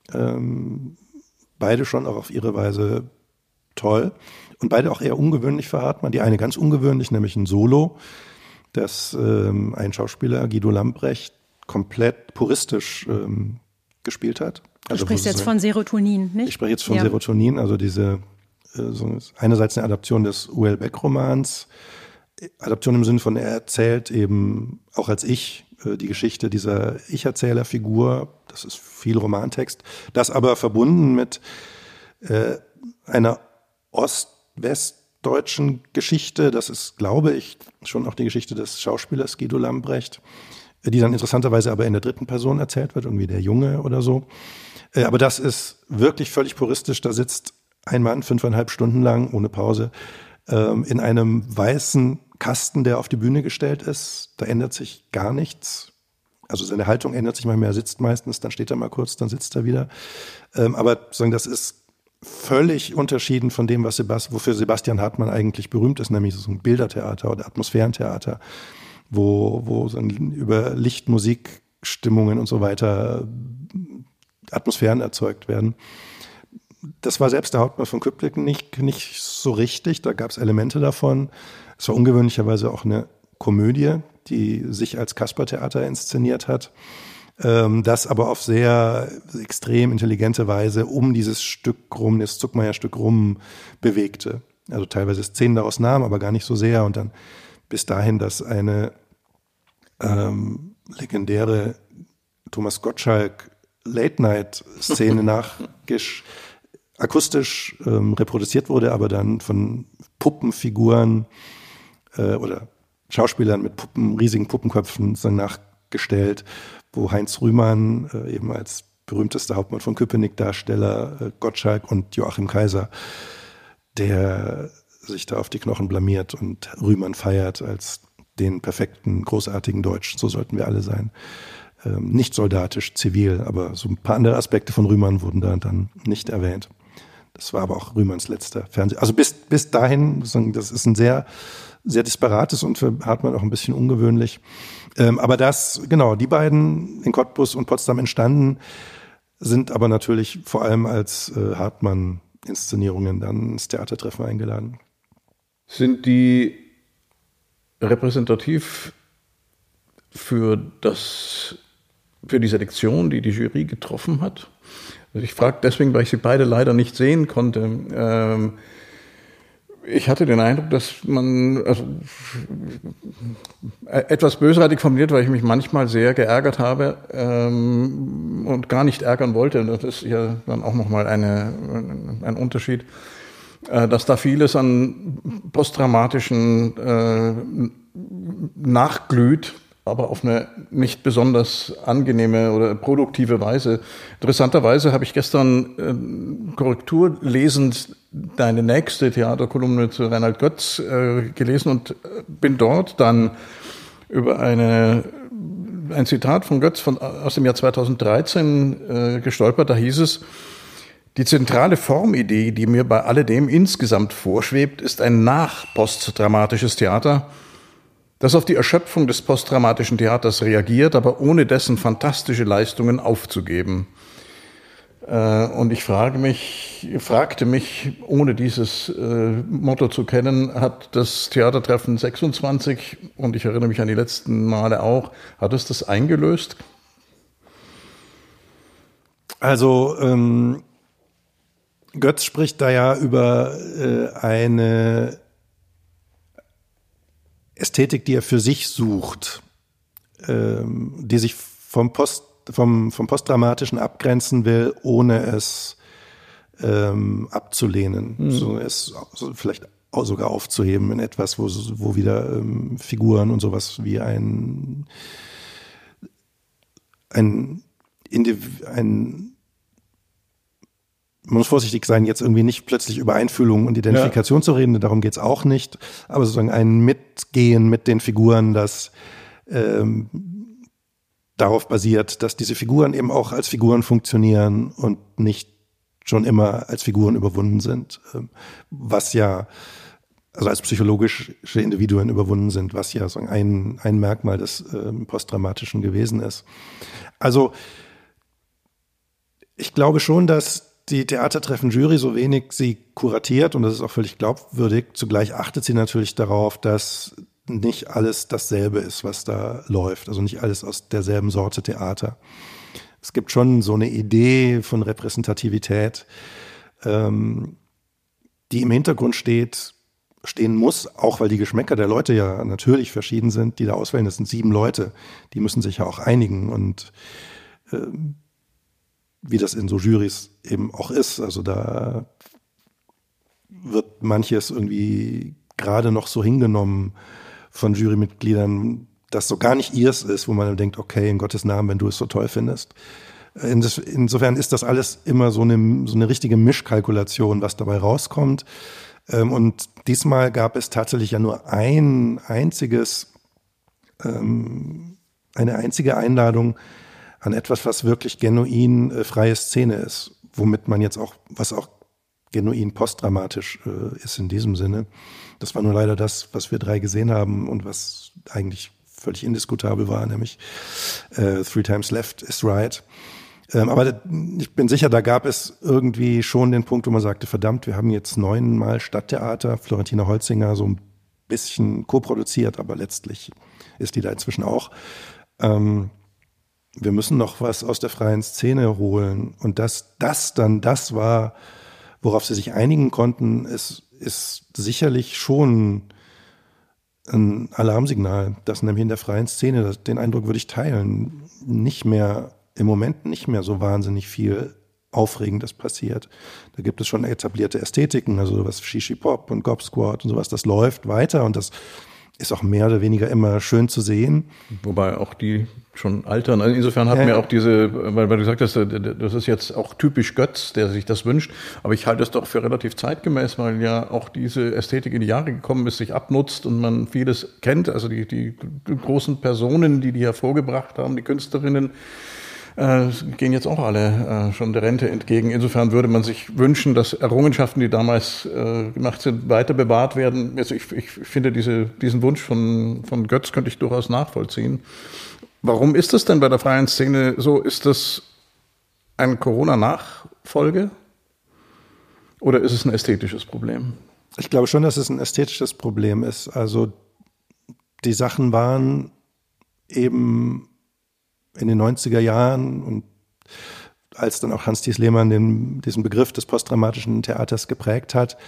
ähm, beide schon auch auf ihre Weise toll und beide auch eher ungewöhnlich für Hartmann. Die eine ganz ungewöhnlich, nämlich ein Solo, das ähm, ein Schauspieler, Guido Lambrecht, komplett puristisch ähm, gespielt hat. Du also, sprichst jetzt von Serotonin, nicht? Ich spreche jetzt von ja. Serotonin, also diese äh, so einerseits eine Adaption des Uel Beck-Romans, Adaption im Sinne von, er erzählt eben auch als Ich die Geschichte dieser Ich-Erzählerfigur, das ist viel Romantext, das aber verbunden mit äh, einer ost-westdeutschen Geschichte, das ist, glaube ich, schon auch die Geschichte des Schauspielers Guido Lambrecht, die dann interessanterweise aber in der dritten Person erzählt wird, irgendwie der Junge oder so. Äh, aber das ist wirklich völlig puristisch, da sitzt ein Mann fünfeinhalb Stunden lang, ohne Pause, ähm, in einem weißen Kasten, der auf die Bühne gestellt ist, da ändert sich gar nichts. Also seine Haltung ändert sich manchmal, er sitzt meistens, dann steht er mal kurz, dann sitzt er wieder. Ähm, aber sagen, das ist völlig unterschieden von dem, was Sebast- wofür Sebastian Hartmann eigentlich berühmt ist, nämlich so ein Bildertheater oder Atmosphärentheater, wo, wo so über Licht, Musik, Stimmungen und so weiter Atmosphären erzeugt werden. Das war selbst der Hauptmann von Köpenick nicht, nicht so richtig, da gab es Elemente davon. Es war ungewöhnlicherweise auch eine Komödie, die sich als Kaspertheater inszeniert hat, ähm, das aber auf sehr extrem intelligente Weise um dieses Stück rum, das Zuckmayer-Stück rum bewegte. Also teilweise Szenen daraus nahm, aber gar nicht so sehr. Und dann bis dahin, dass eine ähm, legendäre Thomas Gottschalk Late-Night-Szene nachgesch akustisch ähm, reproduziert wurde, aber dann von Puppenfiguren äh, oder Schauspielern mit Puppen, riesigen Puppenköpfen sozusagen nachgestellt, wo Heinz Rühmann äh, eben als berühmtester Hauptmann von Köpenick-Darsteller, äh, Gottschalk und Joachim Kaiser, der sich da auf die Knochen blamiert und Rühmann feiert als den perfekten, großartigen Deutschen. So sollten wir alle sein. Ähm, nicht soldatisch, zivil, aber so ein paar andere Aspekte von Rühmann wurden da dann nicht erwähnt. Das war aber auch Rühmanns letzter Fernseh. Also bis, bis dahin, das ist ein sehr, sehr disparates und für Hartmann auch ein bisschen ungewöhnlich. Ähm, aber das, genau, die beiden in Cottbus und Potsdam entstanden, sind aber natürlich vor allem als äh, Hartmann-Inszenierungen dann ins Theatertreffen eingeladen. Sind die repräsentativ für das, für die Selektion, die die Jury getroffen hat? Also ich frage deswegen, weil ich sie beide leider nicht sehen konnte. Ähm, Ich hatte den Eindruck, dass man, also etwas bösartig formuliert, weil ich mich manchmal sehr geärgert habe ähm, und gar nicht ärgern wollte. Und das ist ja dann auch nochmal eine, ein Unterschied, äh, dass da vieles an posttraumatischen äh, nachglüht, aber auf eine nicht besonders angenehme oder produktive Weise. Interessanterweise habe ich gestern äh, korrekturlesend deine nächste Theaterkolumne zu Reinhard Götz äh, gelesen und bin dort dann über eine, ein Zitat von Götz von, aus dem Jahr zweitausenddreizehn äh, gestolpert. Da hieß es: Die zentrale Formidee, die mir bei alledem insgesamt vorschwebt, ist ein nach-postdramatisches Theater, das auf die Erschöpfung des postdramatischen Theaters reagiert, aber ohne dessen fantastische Leistungen aufzugeben. Und ich frage mich, fragte mich, ohne dieses Motto zu kennen, hat das Theatertreffen sechsundzwanzig, und ich erinnere mich an die letzten Male auch, hat es das eingelöst? Also ähm, Götz spricht da ja über äh, eine Ästhetik, die er für sich sucht, ähm, die sich vom, Post, vom, vom Postdramatischen abgrenzen will, ohne es ähm, abzulehnen, mhm. so es so vielleicht auch sogar aufzuheben in etwas, wo, wo wieder ähm, Figuren und sowas wie ein, ein, Indiv- ein man muss vorsichtig sein, jetzt irgendwie nicht plötzlich über Einfühlung und Identifikation ja. zu reden, darum geht's auch nicht, aber sozusagen ein Mitgehen mit den Figuren, das ähm, darauf basiert, dass diese Figuren eben auch als Figuren funktionieren und nicht schon immer als Figuren überwunden sind, ähm, was ja, also als psychologische Individuen überwunden sind, was ja so ein, ein Merkmal des ähm, Postdramatischen gewesen ist. Also ich glaube schon, dass die Theatertreffen-Jury, so wenig sie kuratiert, und das ist auch völlig glaubwürdig, zugleich achtet sie natürlich darauf, dass nicht alles dasselbe ist, was da läuft. Also nicht alles aus derselben Sorte Theater. Es gibt schon so eine Idee von Repräsentativität, ähm, die im Hintergrund steht, stehen muss, auch weil die Geschmäcker der Leute ja natürlich verschieden sind, die da auswählen. Das sind sieben Leute, die müssen sich ja auch einigen, und ähm, wie das in so Jurys eben auch ist. Also da wird manches irgendwie gerade noch so hingenommen von Jurymitgliedern, das so gar nicht ihrs ist, wo man dann denkt, okay, in Gottes Namen, wenn du es so toll findest. Insofern ist das alles immer so eine, so eine richtige Mischkalkulation, was dabei rauskommt. Und diesmal gab es tatsächlich ja nur ein einziges, eine einzige Einladung an etwas, was wirklich genuin äh, freie Szene ist, womit man jetzt auch, was auch genuin postdramatisch äh, ist in diesem Sinne. Das war nur leider das, was wir drei gesehen haben und was eigentlich völlig indiskutabel war, nämlich äh, Three Times Left is Right. Ähm, aber ich bin sicher, da gab es irgendwie schon den Punkt, wo man sagte, verdammt, wir haben jetzt neunmal Stadttheater, Florentina Holzinger so ein bisschen co-produziert, aber letztlich ist die da inzwischen auch. Ähm, wir müssen noch was aus der freien Szene holen. Und dass das dann das war, worauf sie sich einigen konnten, ist, ist sicherlich schon ein Alarmsignal, dass nämlich in der freien Szene, das, den Eindruck würde ich teilen, nicht mehr, im Moment nicht mehr so wahnsinnig viel Aufregendes passiert. Da gibt es schon etablierte Ästhetiken, also was Shishi Pop und Gob Squad und sowas, das läuft weiter und das ist auch mehr oder weniger immer schön zu sehen. Wobei auch die schon altern. Also insofern hat ja, mir auch diese, weil, weil du gesagt hast, das ist jetzt auch typisch Götz, der sich das wünscht. Aber ich halte es doch für relativ zeitgemäß, weil ja auch diese Ästhetik in die Jahre gekommen ist, sich abnutzt und man vieles kennt. Also die, die großen Personen, die die hervorgebracht haben, die Künstlerinnen, äh, gehen jetzt auch alle äh, schon der Rente entgegen. Insofern würde man sich wünschen, dass Errungenschaften, die damals äh, gemacht sind, weiter bewahrt werden. Also ich, ich finde diese, diesen Wunsch von, von Götz könnte ich durchaus nachvollziehen. Warum ist das denn bei der freien Szene so? Ist das eine Corona-Nachfolge oder ist es ein ästhetisches Problem? Ich glaube schon, dass es ein ästhetisches Problem ist. Also die Sachen waren eben in den neunziger Jahren und als dann auch Hans-Thies Lehmann den, diesen Begriff des postdramatischen Theaters geprägt hat,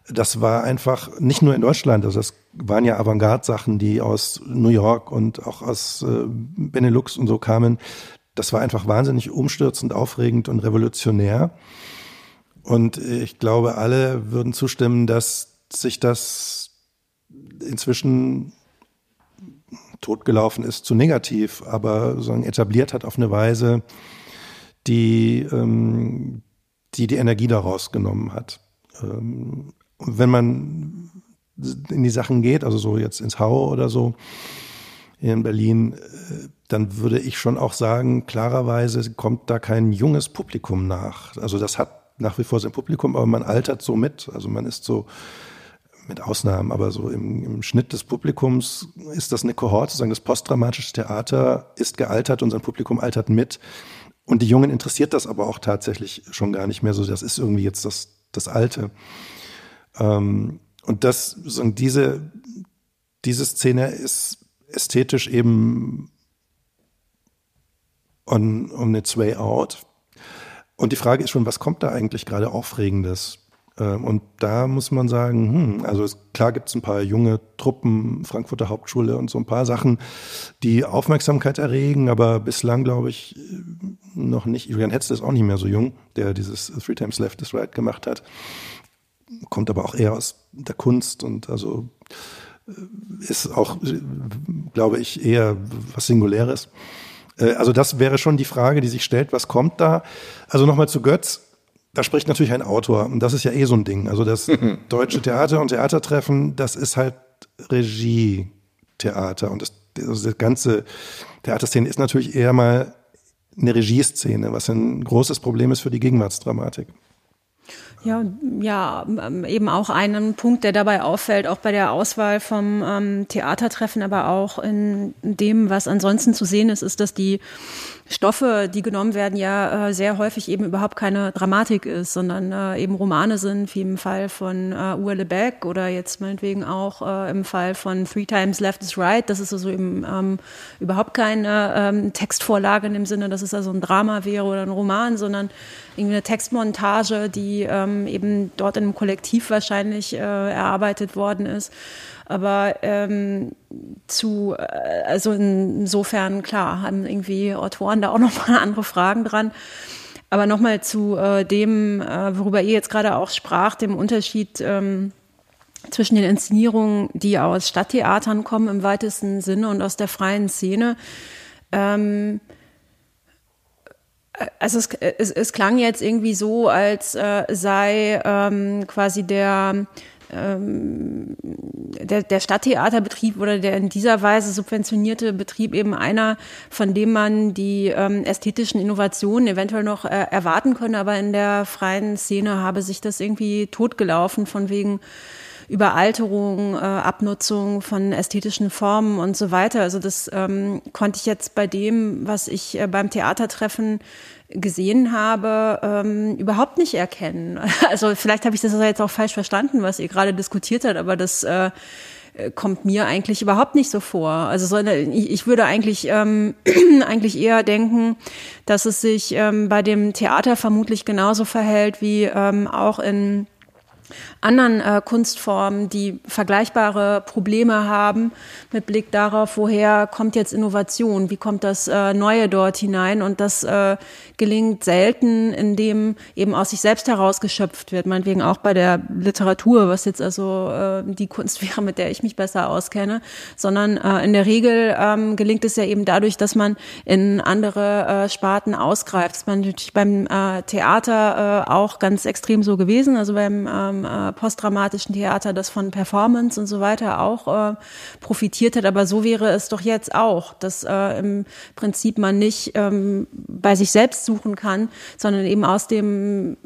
das war einfach nicht nur in Deutschland, also das waren ja Avantgarde-Sachen, die aus New York und auch aus äh, Benelux und so kamen. Das war einfach wahnsinnig umstürzend, aufregend und revolutionär. Und ich glaube, alle würden zustimmen, dass sich das inzwischen totgelaufen ist, zu negativ, aber sozusagen etabliert hat auf eine Weise, die ähm, die, die Energie daraus genommen hat. Ähm, und wenn man in die Sachen geht, also so jetzt ins Hau oder so in Berlin, äh, dann würde ich schon auch sagen, klarerweise kommt da kein junges Publikum nach. Also das hat nach wie vor sein Publikum, aber man altert so mit. Also man ist so, mit Ausnahmen, aber so im, im Schnitt des Publikums ist das eine Kohorte, sozusagen das postdramatische Theater ist gealtert und sein Publikum altert mit. Und die Jungen interessiert das aber auch tatsächlich schon gar nicht mehr so. Das ist irgendwie jetzt das, das Alte. Ähm, und das, sozusagen diese, diese Szene ist ästhetisch eben on, on its way out. Und die Frage ist schon, was kommt da eigentlich gerade Aufregendes? Und da muss man sagen, hm, also es, klar gibt es ein paar junge Truppen, Frankfurter Hauptschule und so ein paar Sachen, die Aufmerksamkeit erregen, aber bislang glaube ich noch nicht. Julian Hetzler ist auch nicht mehr so jung, der dieses Three Times Left is Right gemacht hat, kommt aber auch eher aus der Kunst und also ist auch, glaube ich, eher was Singuläres. Also das wäre schon die Frage, die sich stellt, was kommt da? Also nochmal zu Götz. Da spricht natürlich ein Autor und das ist ja eh so ein Ding. Also das Deutsche Theater und Theatertreffen, das ist halt Regietheater und das, also das ganze Theaterszene ist natürlich eher mal eine Regieszene, was ein großes Problem ist für die Gegenwartsdramatik. Ja, ja, eben auch einen Punkt, der dabei auffällt, auch bei der Auswahl vom ähm, Theatertreffen, aber auch in dem, was ansonsten zu sehen ist, ist, dass die Stoffe, die genommen werden, ja äh, sehr häufig eben überhaupt keine Dramatik ist, sondern äh, eben Romane sind, wie im Fall von äh, Uwe Lebeck oder jetzt meinetwegen auch äh, im Fall von Three Times Left is Right. Das ist also eben ähm, überhaupt keine ähm, Textvorlage in dem Sinne, dass es also ein Drama wäre oder ein Roman, sondern irgendwie eine Textmontage, die ähm, eben dort in einem Kollektiv wahrscheinlich äh, erarbeitet worden ist. Aber ähm, zu, also insofern, klar, haben irgendwie Autoren da auch nochmal andere Fragen dran. Aber nochmal zu äh, dem, äh, worüber ihr jetzt gerade auch sprach, dem Unterschied ähm, zwischen den Inszenierungen, die aus Stadttheatern kommen im weitesten Sinne und aus der freien Szene. Ähm, Also es, es, es klang jetzt irgendwie so, als äh, sei ähm, quasi der, ähm, der der Stadttheaterbetrieb oder der in dieser Weise subventionierte Betrieb eben einer, von dem man die ähm, ästhetischen Innovationen eventuell noch äh, erwarten könne, aber in der freien Szene habe sich das irgendwie totgelaufen, von wegen Überalterung, äh, Abnutzung von ästhetischen Formen und so weiter. Also das ähm, konnte ich jetzt bei dem, was ich äh, beim Theatertreffen gesehen habe, ähm, überhaupt nicht erkennen. Also vielleicht habe ich das jetzt auch falsch verstanden, was ihr gerade diskutiert habt, aber das äh, kommt mir eigentlich überhaupt nicht so vor. Also so eine, ich, ich würde eigentlich ähm, eigentlich eher denken, dass es sich ähm, bei dem Theater vermutlich genauso verhält wie ähm, auch in anderen äh, Kunstformen, die vergleichbare Probleme haben mit Blick darauf, woher kommt jetzt Innovation, wie kommt das äh, Neue dort hinein, und das äh, gelingt selten, indem eben aus sich selbst herausgeschöpft wird, meinetwegen auch bei der Literatur, was jetzt also äh, die Kunst wäre, mit der ich mich besser auskenne, sondern äh, in der Regel ähm, gelingt es ja eben dadurch, dass man in andere äh, Sparten ausgreift. Das ist natürlich beim äh, Theater äh, auch ganz extrem so gewesen, also beim ähm, äh, postdramatischen Theater, das von Performance und so weiter auch äh, profitiert hat, aber so wäre es doch jetzt auch, dass äh, im Prinzip man nicht ähm, bei sich selbst suchen kann, sondern eben aus dem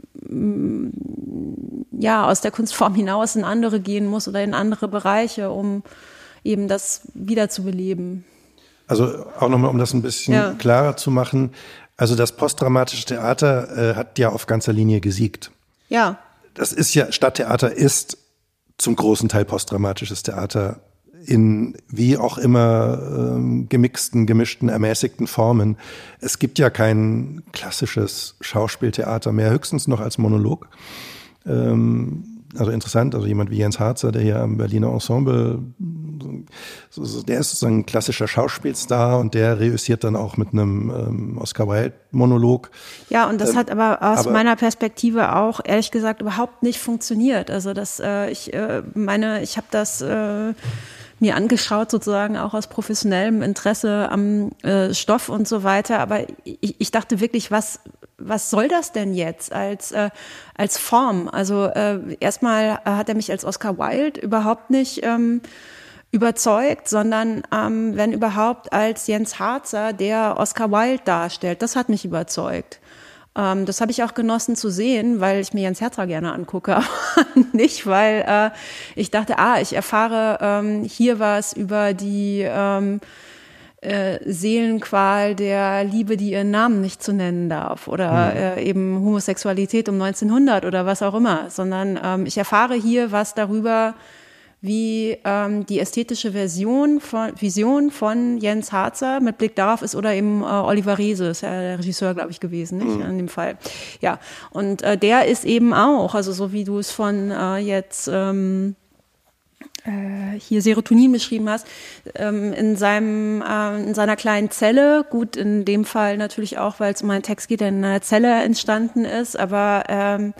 ja aus der Kunstform hinaus in andere gehen muss oder in andere Bereiche, um eben das wiederzubeleben. Also auch nochmal, um das ein bisschen ja. klarer zu machen, also das postdramatische Theater äh, hat ja auf ganzer Linie gesiegt. Ja. Das ist ja, Stadttheater ist zum großen Teil postdramatisches Theater in wie auch immer ähm, gemixten, gemischten, ermäßigten Formen. Es gibt ja kein klassisches Schauspieltheater mehr, höchstens noch als Monolog. Ähm, also interessant, also jemand wie Jens Harzer, der hier am Berliner Ensemble, so, so, der ist sozusagen ein klassischer Schauspielstar und der reüssiert dann auch mit einem ähm, Oscar-Wilde-Monolog. Ja, und das ähm, hat aber aus aber, meiner Perspektive auch, ehrlich gesagt, überhaupt nicht funktioniert. Also das, äh, ich äh, meine, ich habe das äh, mir angeschaut, sozusagen auch aus professionellem Interesse am äh, Stoff und so weiter, aber ich, ich dachte wirklich, was was soll das denn jetzt als äh, als Form? Also äh, erstmal hat er mich als Oscar Wilde überhaupt nicht ähm, überzeugt, sondern ähm, wenn überhaupt als Jens Harzer, der Oscar Wilde darstellt. Das hat mich überzeugt. Ähm, das habe ich auch genossen zu sehen, weil ich mir Jens Harzer gerne angucke, aber nicht, weil äh, ich dachte, ah, ich erfahre ähm, hier was über die ähm, Äh, Seelenqual der Liebe, die ihren Namen nicht zu nennen darf oder mhm. äh, eben Homosexualität um neunzehnhundert oder was auch immer, sondern ähm, ich erfahre hier was darüber, wie ähm, die ästhetische Version von, Vision von Jens Harzer mit Blick darauf ist oder eben äh, Oliver Reese, ist ja der Regisseur, glaube ich, gewesen, nicht? Mhm. In dem Fall. Ja, und äh, der ist eben auch, also so wie du es von äh, jetzt ähm, hier Serotonin beschrieben hast, in seinem, in seiner kleinen Zelle, gut, in dem Fall natürlich auch, weil es um einen Text geht, der in einer Zelle entstanden ist, aber ähm,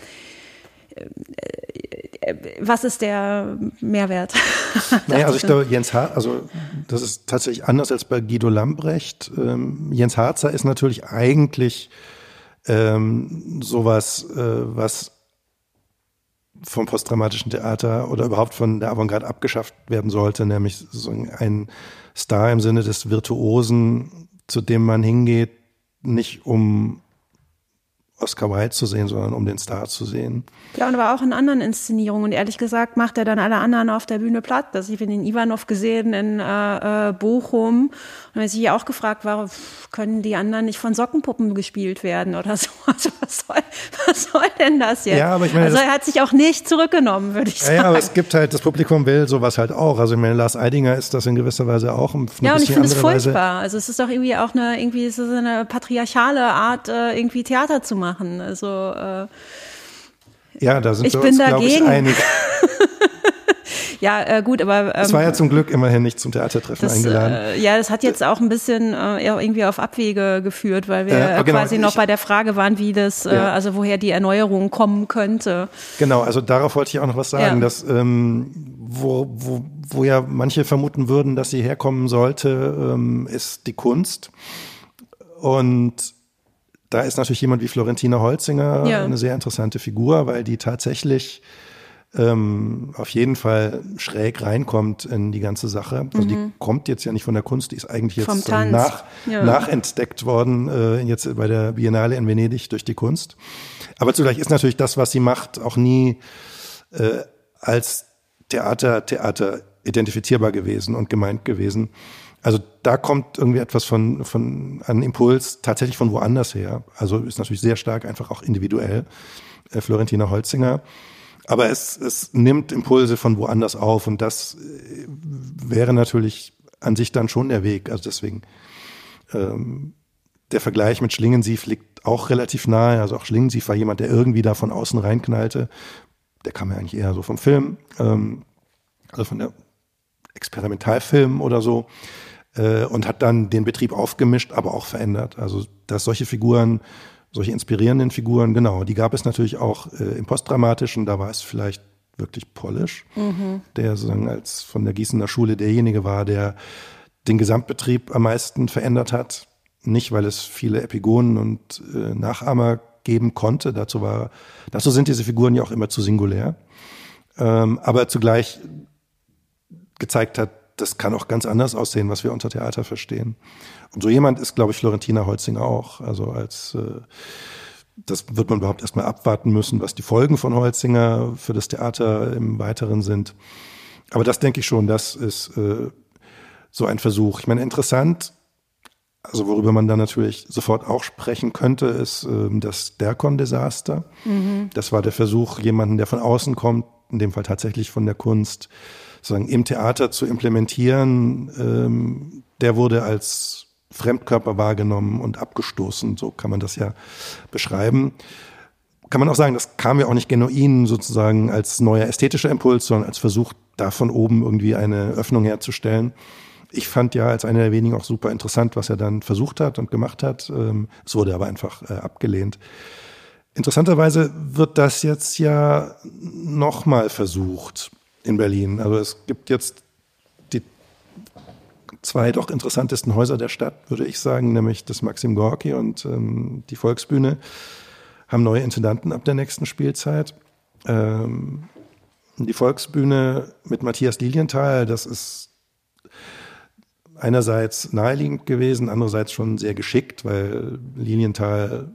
was ist der Mehrwert? Naja, also ich glaube, Jens Harzer, also das ist tatsächlich anders als bei Guido Lambrecht. Ähm, Jens Harzer ist natürlich eigentlich ähm, sowas, äh, was vom postdramatischen Theater oder überhaupt von der Avantgarde abgeschafft werden sollte, nämlich so ein Star im Sinne des Virtuosen, zu dem man hingeht, nicht um Oscar Wilde zu sehen, sondern um den Star zu sehen. Ja, und aber auch in anderen Inszenierungen. Und ehrlich gesagt macht er dann alle anderen auf der Bühne platt. Das ich habe den Ivanov gesehen in äh, äh, Bochum. Und man hat sich auch gefragt, warum können die anderen nicht von Sockenpuppen gespielt werden oder so. Also was soll, was soll denn das jetzt? Ja, aber ich meine, also er hat sich auch nicht zurückgenommen, würde ich sagen. Ja, ja, aber es gibt halt, das Publikum will sowas halt auch. Also ich meine, Lars Eidinger ist das in gewisser Weise auch. Eine ja, und ich finde es furchtbar. Weise. Also es ist doch irgendwie auch eine, irgendwie ist es eine patriarchale Art, äh, irgendwie Theater zu machen. Also äh, ja, da sind ich wir bin uns, glaube ich, einig. Ja, äh, gut, aber es ähm, war ja zum Glück immerhin nicht zum Theatertreffen das, eingeladen. Äh, ja, das hat jetzt auch ein bisschen äh, irgendwie auf Abwege geführt, weil wir äh, genau, quasi noch ich, bei der Frage waren, wie das, ja. äh, also woher die Erneuerung kommen könnte. Genau, also darauf wollte ich auch noch was sagen, ja. dass ähm, wo, wo, wo ja manche vermuten würden, dass sie herkommen sollte, ähm, ist die Kunst. Und da ist natürlich jemand wie Florentina Holzinger ja. eine sehr interessante Figur, weil die tatsächlich ähm, auf jeden Fall schräg reinkommt in die ganze Sache. Also mhm. die kommt jetzt ja nicht von der Kunst, die ist eigentlich jetzt nach, ja. nachentdeckt worden, äh, jetzt bei der Biennale in Venedig durch die Kunst. Aber zugleich ist natürlich das, was sie macht, auch nie äh, als Theater, Theater identifizierbar gewesen und gemeint gewesen. Also da kommt irgendwie etwas von, von einem Impuls tatsächlich von woanders her. Also ist natürlich sehr stark einfach auch individuell, äh, Florentina Holzinger. Aber es, es nimmt Impulse von woanders auf und das äh, wäre natürlich an sich dann schon der Weg. Also deswegen ähm, der Vergleich mit Schlingensief liegt auch relativ nahe. Also auch Schlingensief war jemand, der irgendwie da von außen reinknallte. Der kam ja eigentlich eher so vom Film, ähm, also von der Experimentalfilm oder so. Und hat dann den Betrieb aufgemischt, aber auch verändert. Also dass solche Figuren, solche inspirierenden Figuren, genau, die gab es natürlich auch äh, im Postdramatischen, da war es vielleicht wirklich Polish, mhm. der sozusagen als von der Gießener Schule derjenige war, der den Gesamtbetrieb am meisten verändert hat. Nicht, weil es viele Epigonen und äh, Nachahmer geben konnte, dazu war, dazu sind diese Figuren ja auch immer zu singulär, ähm, aber zugleich gezeigt hat, das kann auch ganz anders aussehen, was wir unter Theater verstehen. Und so jemand ist, glaube ich, Florentina Holzinger auch. Also als äh, das wird man überhaupt erstmal abwarten müssen, was die Folgen von Holzinger für das Theater im Weiteren sind. Aber das denke ich schon, das ist äh, so ein Versuch. Ich meine, interessant, also worüber man dann natürlich sofort auch sprechen könnte, ist äh, das Derkon-Desaster. Mhm. Das war der Versuch, jemanden, der von außen kommt, in dem Fall tatsächlich von der Kunst, sozusagen im Theater zu implementieren. Ähm, der wurde als Fremdkörper wahrgenommen und abgestoßen, so kann man das ja beschreiben. kann man auch sagen, das kam ja auch nicht genuin sozusagen als neuer ästhetischer Impuls, sondern als Versuch, da von oben irgendwie eine Öffnung herzustellen. Ich fand ja als einer der wenigen auch super interessant, was er dann versucht hat und gemacht hat. Es wurde aber einfach äh, abgelehnt. Interessanterweise wird das jetzt ja nochmal versucht in Berlin. Also es gibt jetzt die zwei doch interessantesten Häuser der Stadt, würde ich sagen, nämlich das Maxim Gorki und ähm, die Volksbühne, haben neue Intendanten ab der nächsten Spielzeit. Ähm, die Volksbühne mit Matthias Lilienthal, das ist einerseits naheliegend gewesen, andererseits schon sehr geschickt, weil Lilienthal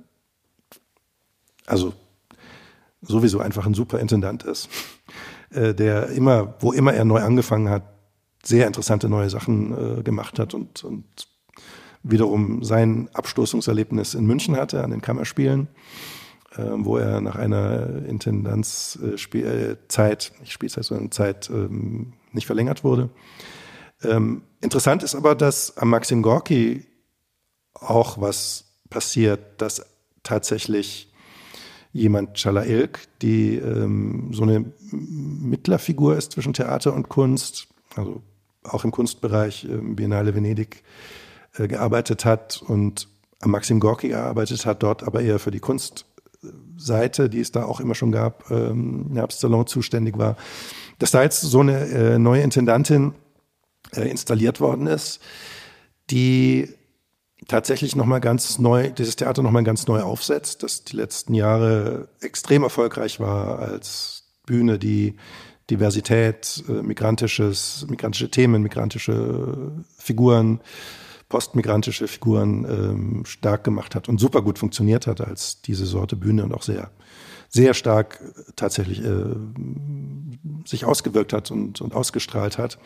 also sowieso einfach ein super Intendant ist, der immer, wo immer er neu angefangen hat, sehr interessante neue Sachen äh, gemacht hat und, und wiederum sein Abstoßungserlebnis in München hatte an den Kammerspielen, äh, wo er nach einer Intendanzzeit, nicht Spielzeit, sondern Zeit ähm, nicht verlängert wurde. Ähm, interessant ist aber, dass am Maxim Gorki auch was passiert, dass tatsächlich jemand, Chala Ilk, die ähm, so eine Mittlerfigur ist zwischen Theater und Kunst, also auch im Kunstbereich ähm, Biennale Venedig äh, gearbeitet hat und am Maxim Gorki gearbeitet hat, dort aber eher für die Kunstseite, die es da auch immer schon gab, ähm, im Herbstsalon zuständig war. Dass da jetzt so eine äh, neue Intendantin äh, installiert worden ist, die tatsächlich nochmal ganz neu, dieses Theater nochmal ganz neu aufsetzt, das die letzten Jahre extrem erfolgreich war als Bühne, die Diversität, äh, migrantisches, migrantische Themen, migrantische Figuren, postmigrantische Figuren ähm, stark gemacht hat und super gut funktioniert hat als diese Sorte Bühne und auch sehr, sehr stark tatsächlich äh, sich ausgewirkt hat und, und ausgestrahlt hat.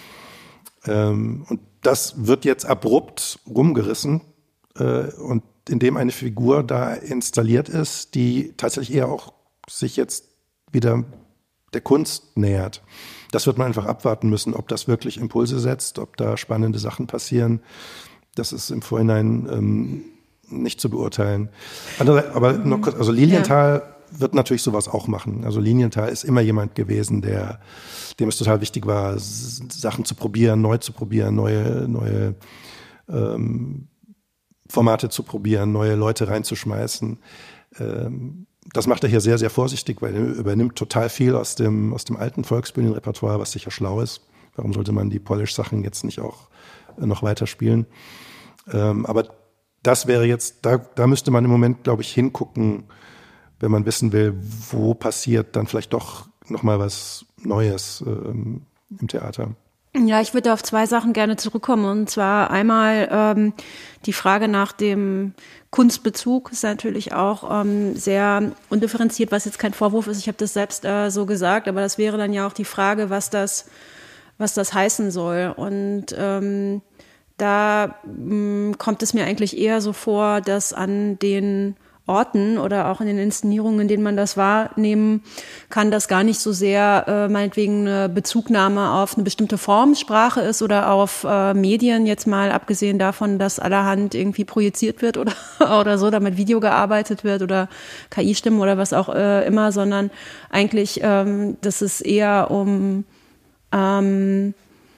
Ähm, und das wird jetzt abrupt rumgerissen äh, und indem eine Figur da installiert ist, die tatsächlich eher auch sich jetzt wieder der Kunst nähert. Das wird man einfach abwarten müssen, ob das wirklich Impulse setzt, ob da spannende Sachen passieren. Das ist im Vorhinein ähm, nicht zu beurteilen. Andere, aber noch kurz, also Lilienthal ja. wird natürlich sowas auch machen. Also Lilienthal ist immer jemand gewesen, der dem es total wichtig war, Sachen zu probieren, neu zu probieren, neue, neue ähm, Formate zu probieren, neue Leute reinzuschmeißen. Ähm, das macht er hier sehr, sehr vorsichtig, weil er übernimmt total viel aus dem, aus dem alten Volksbühnenrepertoire, was sicher schlau ist. Warum sollte man die Polish-Sachen jetzt nicht auch äh, noch weiter spielen? Ähm, aber das wäre jetzt, da, da müsste man im Moment, glaube ich, hingucken, wenn man wissen will, wo passiert dann vielleicht doch nochmal was Neues ähm, im Theater. Ja, ich würde auf zwei Sachen gerne zurückkommen. Und zwar einmal ähm, die Frage nach dem Kunstbezug ist natürlich auch ähm, sehr undifferenziert, was jetzt kein Vorwurf ist. Ich habe das selbst äh, so gesagt, aber das wäre dann ja auch die Frage, was das, was das heißen soll. Und ähm, da mh, kommt es mir eigentlich eher so vor, dass an den Orten oder auch in den Inszenierungen, in denen man das wahrnehmen kann, das gar nicht so sehr äh, meinetwegen eine Bezugnahme auf eine bestimmte Formsprache ist oder auf äh, Medien, jetzt mal abgesehen davon, dass allerhand irgendwie projiziert wird oder, oder so, damit Video gearbeitet wird oder K I-Stimmen oder was auch äh, immer, sondern eigentlich, ähm, dass es eher um, ähm,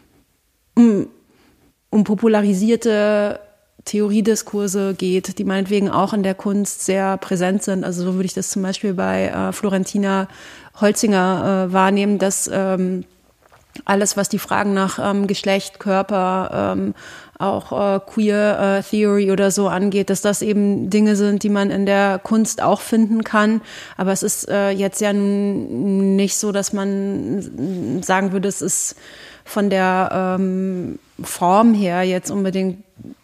um, um popularisierte Theoriediskurse geht, die meinetwegen auch in der Kunst sehr präsent sind. Also so würde ich das zum Beispiel bei äh, Florentina Holzinger äh, wahrnehmen, dass ähm, alles, was die Fragen nach ähm, Geschlecht, Körper, ähm, auch äh, Queer äh, Theory oder so angeht, dass das eben Dinge sind, die man in der Kunst auch finden kann. Aber es ist äh, jetzt ja nun nicht so, dass man sagen würde, es ist von der ähm, Form her jetzt unbedingt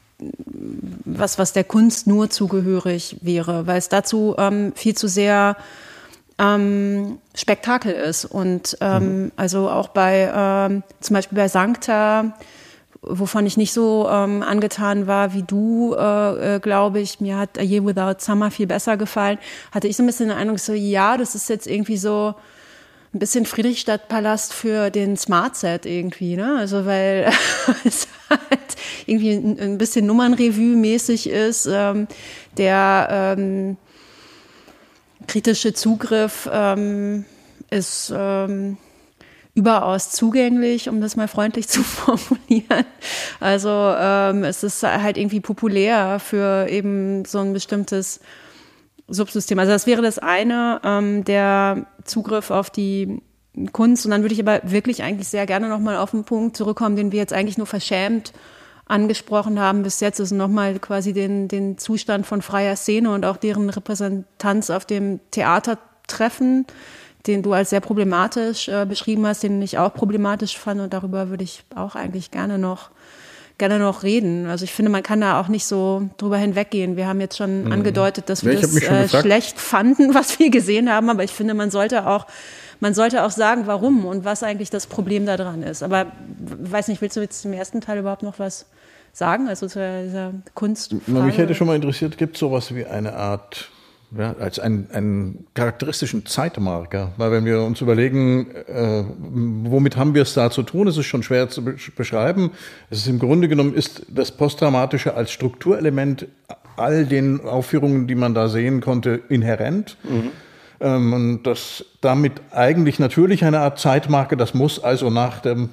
was, was der Kunst nur zugehörig wäre, weil es dazu ähm, viel zu sehr ähm, Spektakel ist. Und ähm, mhm. also auch bei, ähm, zum Beispiel bei Sancta, wovon ich nicht so ähm, angetan war wie du, äh, äh, glaube ich, mir hat A Year Without Summer viel besser gefallen, hatte ich so ein bisschen den Eindruck, so ja, das ist jetzt irgendwie so ein bisschen Friedrichstadtpalast für den Smart Set irgendwie, ne? Also weil es halt irgendwie ein, ein bisschen Nummernrevue-mäßig ist, ähm, der ähm, kritische Zugriff ähm, ist ähm, überaus zugänglich, um das mal freundlich zu formulieren. Also ähm, es ist halt irgendwie populär für eben so ein bestimmtes Subsystem. Also das wäre das eine, ähm, der Zugriff auf die Kunst. Und dann würde ich aber wirklich eigentlich sehr gerne nochmal auf einen Punkt zurückkommen, den wir jetzt eigentlich nur verschämt angesprochen haben bis jetzt, ist nochmal quasi den, den Zustand von freier Szene und auch deren Repräsentanz auf dem Theatertreffen, den du als sehr problematisch äh, beschrieben hast, den ich auch problematisch fand, und darüber würde ich auch eigentlich gerne noch gerne noch reden. Also ich finde, man kann da auch nicht so drüber hinweggehen. Wir haben jetzt schon mhm. angedeutet, dass wir ja, das äh, schlecht fanden, was wir gesehen haben, aber ich finde, man sollte auch man sollte auch sagen, warum und was eigentlich das Problem da dran ist. Aber weiß nicht, willst du jetzt zum ersten Teil überhaupt noch was sagen, also zu dieser Kunst? Mich hätte schon mal interessiert, gibt es sowas wie eine Art, ja, als einen, einen charakteristischen Zeitmarker? Weil wenn wir uns überlegen, äh, womit haben wir es da zu tun, es ist schon schwer zu be- beschreiben. Es ist im Grunde genommen ist das Posttraumatische als Strukturelement all den Aufführungen, die man da sehen konnte, inhärent. Mhm. Ähm, und das damit eigentlich natürlich eine Art Zeitmarke, das muss also nach dem,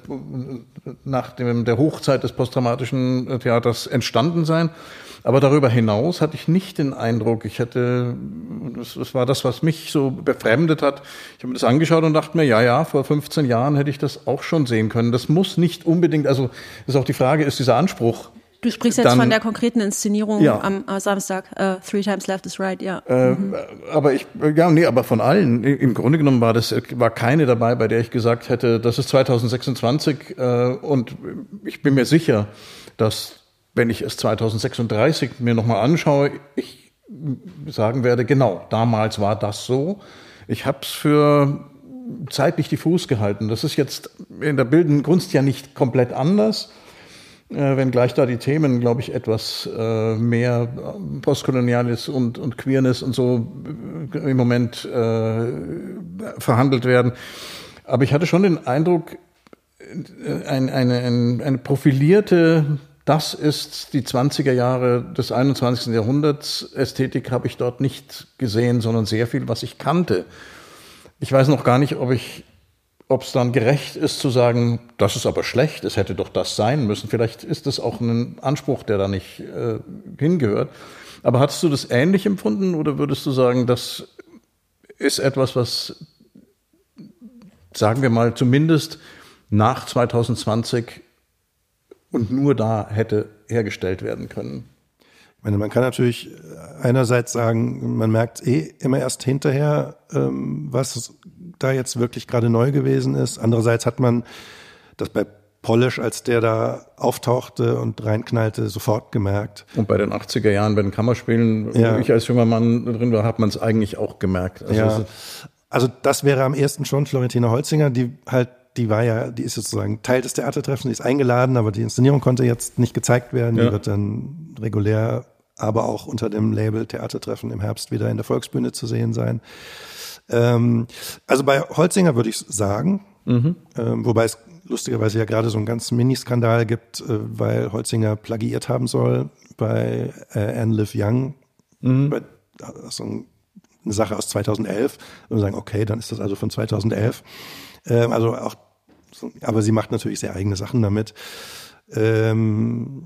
nach dem, der Hochzeit des posttraumatischen Theaters entstanden sein. Aber darüber hinaus hatte ich nicht den Eindruck, ich hätte, das, das war das, was mich so befremdet hat. Ich habe mir das angeschaut und dachte mir, ja, ja, vor fünfzehn Jahren hätte ich das auch schon sehen können. Das muss nicht unbedingt, also ist auch die Frage, ist dieser Anspruch. Du sprichst jetzt dann von der konkreten Inszenierung ja. am äh, Samstag, uh, Three Times Left is Right, ja. Äh, mhm. Aber ich, ja, nee, aber von allen, im Grunde genommen war das, war keine dabei, bei der ich gesagt hätte, das ist zwanzig sechsundzwanzig äh, und ich bin mir sicher, dass wenn ich es zwanzig sechsunddreißig mir nochmal anschaue, ich sagen werde, genau, damals war das so. Ich habe es für zeitlich diffus gehalten. Das ist jetzt in der bildenden Kunst ja nicht komplett anders, äh, wenngleich da die Themen, glaube ich, etwas äh, mehr Postkoloniales und, und Queerness und so im Moment äh, verhandelt werden. Aber ich hatte schon den Eindruck, ein, eine, eine, eine profilierte, das ist die zwanziger Jahre des einundzwanzigsten Jahrhunderts. Ästhetik habe ich dort nicht gesehen, sondern sehr viel, was ich kannte. Ich weiß noch gar nicht, ob ich, ob es dann gerecht ist zu sagen, das ist aber schlecht, es hätte doch das sein müssen. Vielleicht ist das auch ein Anspruch, der da nicht äh, hingehört. Aber hattest du das ähnlich empfunden oder würdest du sagen, das ist etwas, was, sagen wir mal, zumindest nach zwanzig zwanzig und nur da hätte hergestellt werden können? Ich meine, man kann natürlich einerseits sagen, man merkt eh immer erst hinterher, ähm, was da jetzt wirklich gerade neu gewesen ist. Andererseits hat man das bei Polish, als der da auftauchte und reinknallte, sofort gemerkt. Und bei den achtziger Jahren, bei den Kammerspielen, ja. wo ich als junger Mann drin war, hat man es eigentlich auch gemerkt. Also, ja. also das wäre am ehesten schon Florentina Holzinger, die halt Die war ja, die ist sozusagen Teil des Theatertreffens, die ist eingeladen, aber die Inszenierung konnte jetzt nicht gezeigt werden. Ja. Die wird dann regulär, aber auch unter dem Label Theatertreffen im Herbst wieder in der Volksbühne zu sehen sein. Ähm, also bei Holzinger würde ich sagen, mhm. ähm, wobei es lustigerweise ja gerade so einen ganzen Mini-Skandal gibt, äh, weil Holzinger plagiiert haben soll bei äh, Anne Liv Young, mhm. bei, so ein, eine Sache aus zweitausendelf. Und wir sagen, okay, dann ist das also von zweitausendelf. Ähm, also auch, aber sie macht natürlich sehr eigene Sachen damit. Ähm,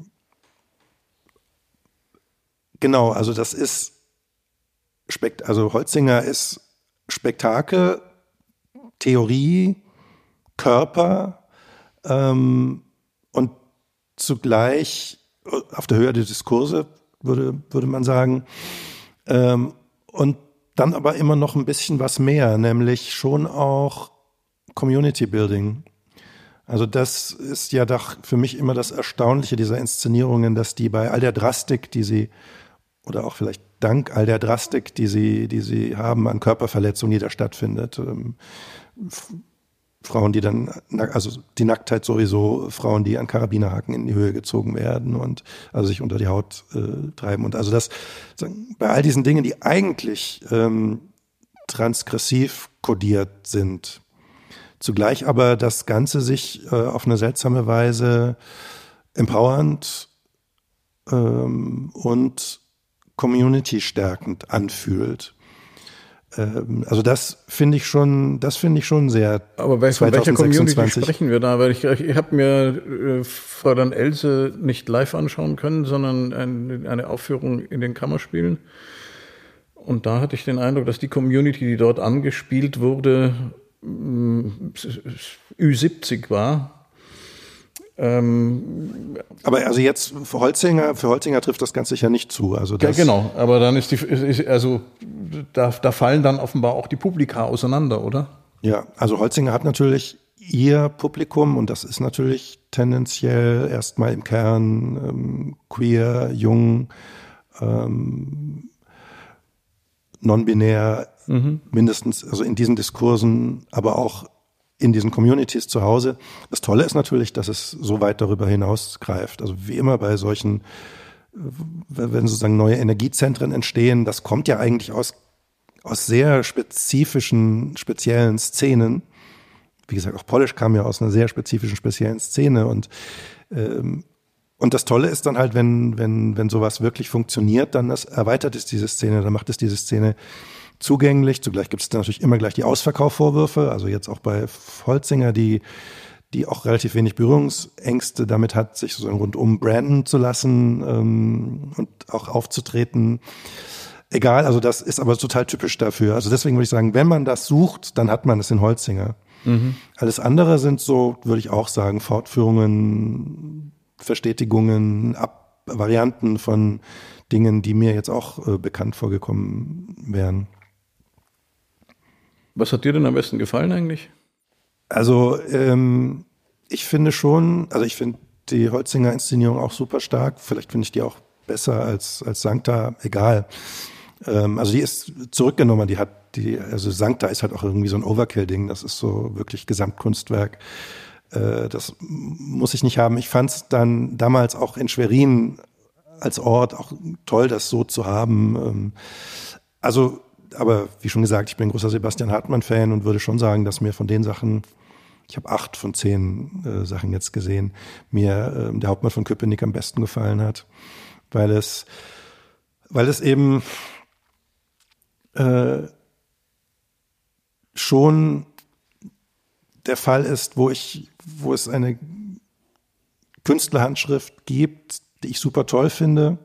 genau, also das ist Spekt- also Holzinger ist Spektakel, Theorie, Körper ähm, und zugleich auf der Höhe der Diskurse, würde, würde man sagen. Ähm, und dann aber immer noch ein bisschen was mehr, nämlich schon auch Community Building. Also das ist ja doch für mich immer das Erstaunliche dieser Inszenierungen, dass die bei all der Drastik, die sie, oder auch vielleicht dank all der Drastik, die sie, die sie haben an Körperverletzungen, die da stattfindet, ähm, Frauen, die dann, also die Nacktheit sowieso, Frauen, die an Karabinerhaken in die Höhe gezogen werden und also sich unter die Haut äh, treiben. Und also das, bei all diesen Dingen, die eigentlich ähm, transgressiv kodiert sind, zugleich aber das Ganze sich äh, auf eine seltsame Weise empowernd ähm, und community-stärkend anfühlt. Ähm, also das finde ich schon, das finde ich schon sehr. Aber bei, von welcher Community sprechen wir da? Weil ich, ich habe mir äh, Fräulein Else nicht live anschauen können, sondern ein, eine Aufführung in den Kammerspielen. Und da hatte ich den Eindruck, dass die Community, die dort angespielt wurde, Ü siebzig war. Ähm, aber also jetzt für Holzinger, für Holzinger trifft das ganz sicher nicht zu. Also das ja, genau, aber dann ist die, ist, also da, da fallen dann offenbar auch die Publika auseinander, oder? Ja, also Holzinger hat natürlich ihr Publikum und das ist natürlich tendenziell erstmal im Kern ähm, queer, jung, ähm, non-binär, mhm. mindestens, also in diesen Diskursen, aber auch in diesen Communities zu Hause. Das Tolle ist natürlich, dass es so weit darüber hinausgreift. Also wie immer bei solchen, wenn sozusagen neue Energiezentren entstehen, das kommt ja eigentlich aus, aus sehr spezifischen, speziellen Szenen. Wie gesagt, auch Polish kam ja aus einer sehr spezifischen, speziellen Szene und ähm, Und das Tolle ist dann halt, wenn, wenn, wenn sowas wirklich funktioniert, dann das erweitert es diese Szene, dann macht es diese Szene zugänglich. Zugleich gibt es dann natürlich immer gleich die Ausverkaufvorwürfe, also jetzt auch bei Holzinger, die, die auch relativ wenig Berührungsängste damit hat, sich so rundum branden zu lassen ähm, und auch aufzutreten. Egal, also das ist aber total typisch dafür. Also deswegen würde ich sagen, wenn man das sucht, dann hat man es in Holzinger. Mhm. Alles andere sind so, würde ich auch sagen, Fortführungen, Verstetigungen, Ab- Varianten von Dingen, die mir jetzt auch äh, bekannt vorgekommen wären. Was hat dir denn am besten gefallen eigentlich? Also ähm, ich finde schon, also ich finde die Holzinger Inszenierung auch super stark. Vielleicht finde ich die auch besser als als Sancta, egal. Ähm, also die ist zurückgenommen, die hat die, also Sancta ist halt auch irgendwie so ein Overkill-Ding. Das ist so wirklich Gesamtkunstwerk. Das muss ich nicht haben. Ich fand es dann damals auch in Schwerin als Ort auch toll, das so zu haben. Also, aber wie schon gesagt, ich bin ein großer Sebastian Hartmann-Fan und würde schon sagen, dass mir von den Sachen, ich habe acht von zehn äh, Sachen jetzt gesehen, mir äh, der Hauptmann von Köpenick am besten gefallen hat, weil es, weil es eben äh, schon der Fall ist, wo ich, wo es eine Künstlerhandschrift gibt, die ich super toll finde,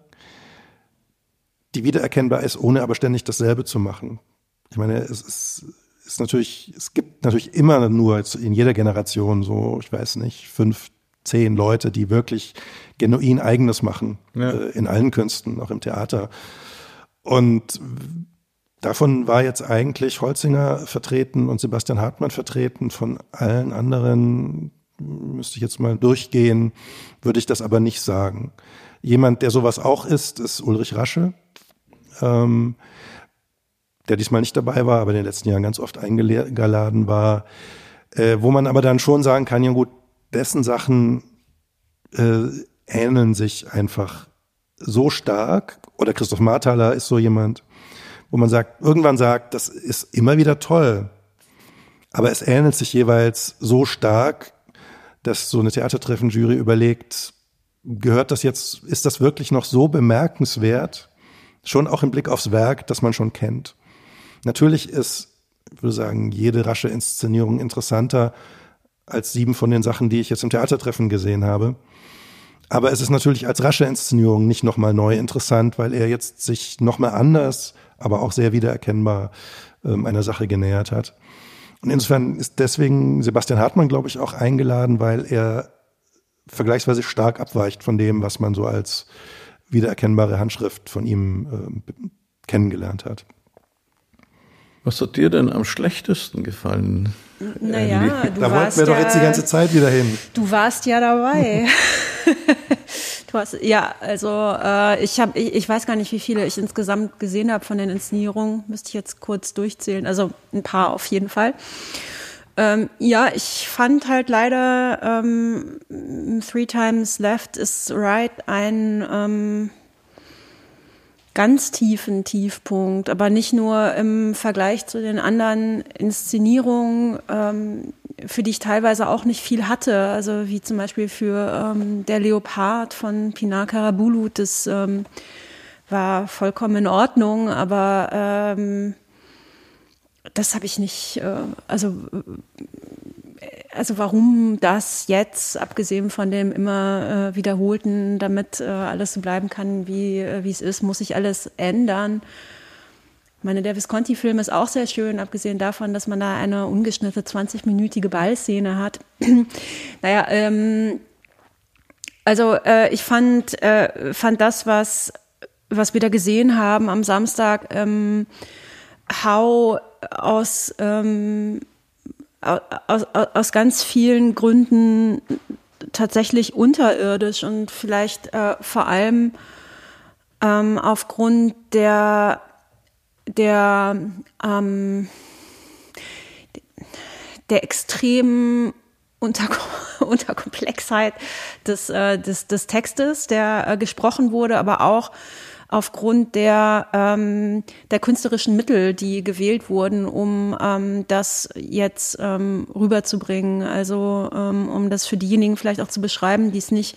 die wiedererkennbar ist, ohne aber ständig dasselbe zu machen. Ich meine, es ist, ist natürlich, es gibt natürlich immer nur in jeder Generation so, ich weiß nicht, fünf, zehn Leute, die wirklich genuin Eigenes machen, ja. äh, in allen Künsten, auch im Theater. Und davon war jetzt eigentlich Holzinger vertreten und Sebastian Hartmann vertreten. Von allen anderen, müsste ich jetzt mal durchgehen, würde ich das aber nicht sagen. Jemand, der sowas auch ist, ist Ulrich Rasche, ähm, der diesmal nicht dabei war, aber in den letzten Jahren ganz oft eingeladen war, äh, wo man aber dann schon sagen kann, ja gut, dessen Sachen äh, ähneln sich einfach so stark. Oder Christoph Marthaler ist so jemand, wo man sagt, irgendwann sagt, das ist immer wieder toll, aber es ähnelt sich jeweils so stark, dass so eine Theatertreffen-Jury überlegt, gehört das jetzt, ist das wirklich noch so bemerkenswert, schon auch im Blick aufs Werk, das man schon kennt. Natürlich ist, ich würde sagen, jede rasche Inszenierung interessanter als sieben von den Sachen, die ich jetzt im Theatertreffen gesehen habe. Aber es ist natürlich als rasche Inszenierung nicht nochmal neu interessant, weil er jetzt sich nochmal anders, aber auch sehr wiedererkennbar ähm, einer Sache genähert hat. Und insofern ist deswegen Sebastian Hartmann, glaube ich, auch eingeladen, weil er vergleichsweise stark abweicht von dem, was man so als wiedererkennbare Handschrift von ihm äh, kennengelernt hat. Was hat dir denn am schlechtesten gefallen? Naja, du da warst wollten wir ja, doch jetzt die ganze Zeit wieder hin. Du warst ja dabei. Du hast, ja, also äh, ich habe, ich, ich weiß gar nicht, wie viele ich insgesamt gesehen habe von den Inszenierungen. Müsste ich jetzt kurz durchzählen. Also ein paar auf jeden Fall. Ähm, ja, ich fand halt leider ähm, Three Times Left is Right ein ähm, ganz tiefen Tiefpunkt, aber nicht nur im Vergleich zu den anderen Inszenierungen, ähm, für die ich teilweise auch nicht viel hatte, also wie zum Beispiel für ähm, Der Leopard von Pinar Karabulut, das ähm, war vollkommen in Ordnung, aber ähm, das habe ich nicht, äh, also Also warum das jetzt, abgesehen von dem immer äh, wiederholten, damit äh, alles so bleiben kann, wie äh, wie es ist, muss sich alles ändern. Ich meine, der Visconti-Film ist auch sehr schön, abgesehen davon, dass man da eine ungeschnittene zwanzig-minütige Ballszene hat. naja, ähm, also äh, ich fand, äh, fand das, was, was wir da gesehen haben am Samstag, ähm, how aus... Ähm, Aus, aus ganz vielen Gründen tatsächlich unterirdisch und vielleicht äh, vor allem ähm, aufgrund der, der, ähm, der extremen Unter- Unterkomplexheit des, äh, des, des Textes, der äh, gesprochen wurde, aber auch aufgrund der, ähm, der künstlerischen Mittel, die gewählt wurden, um ähm, das jetzt ähm, rüberzubringen. Also ähm, um das für diejenigen vielleicht auch zu beschreiben, die es nicht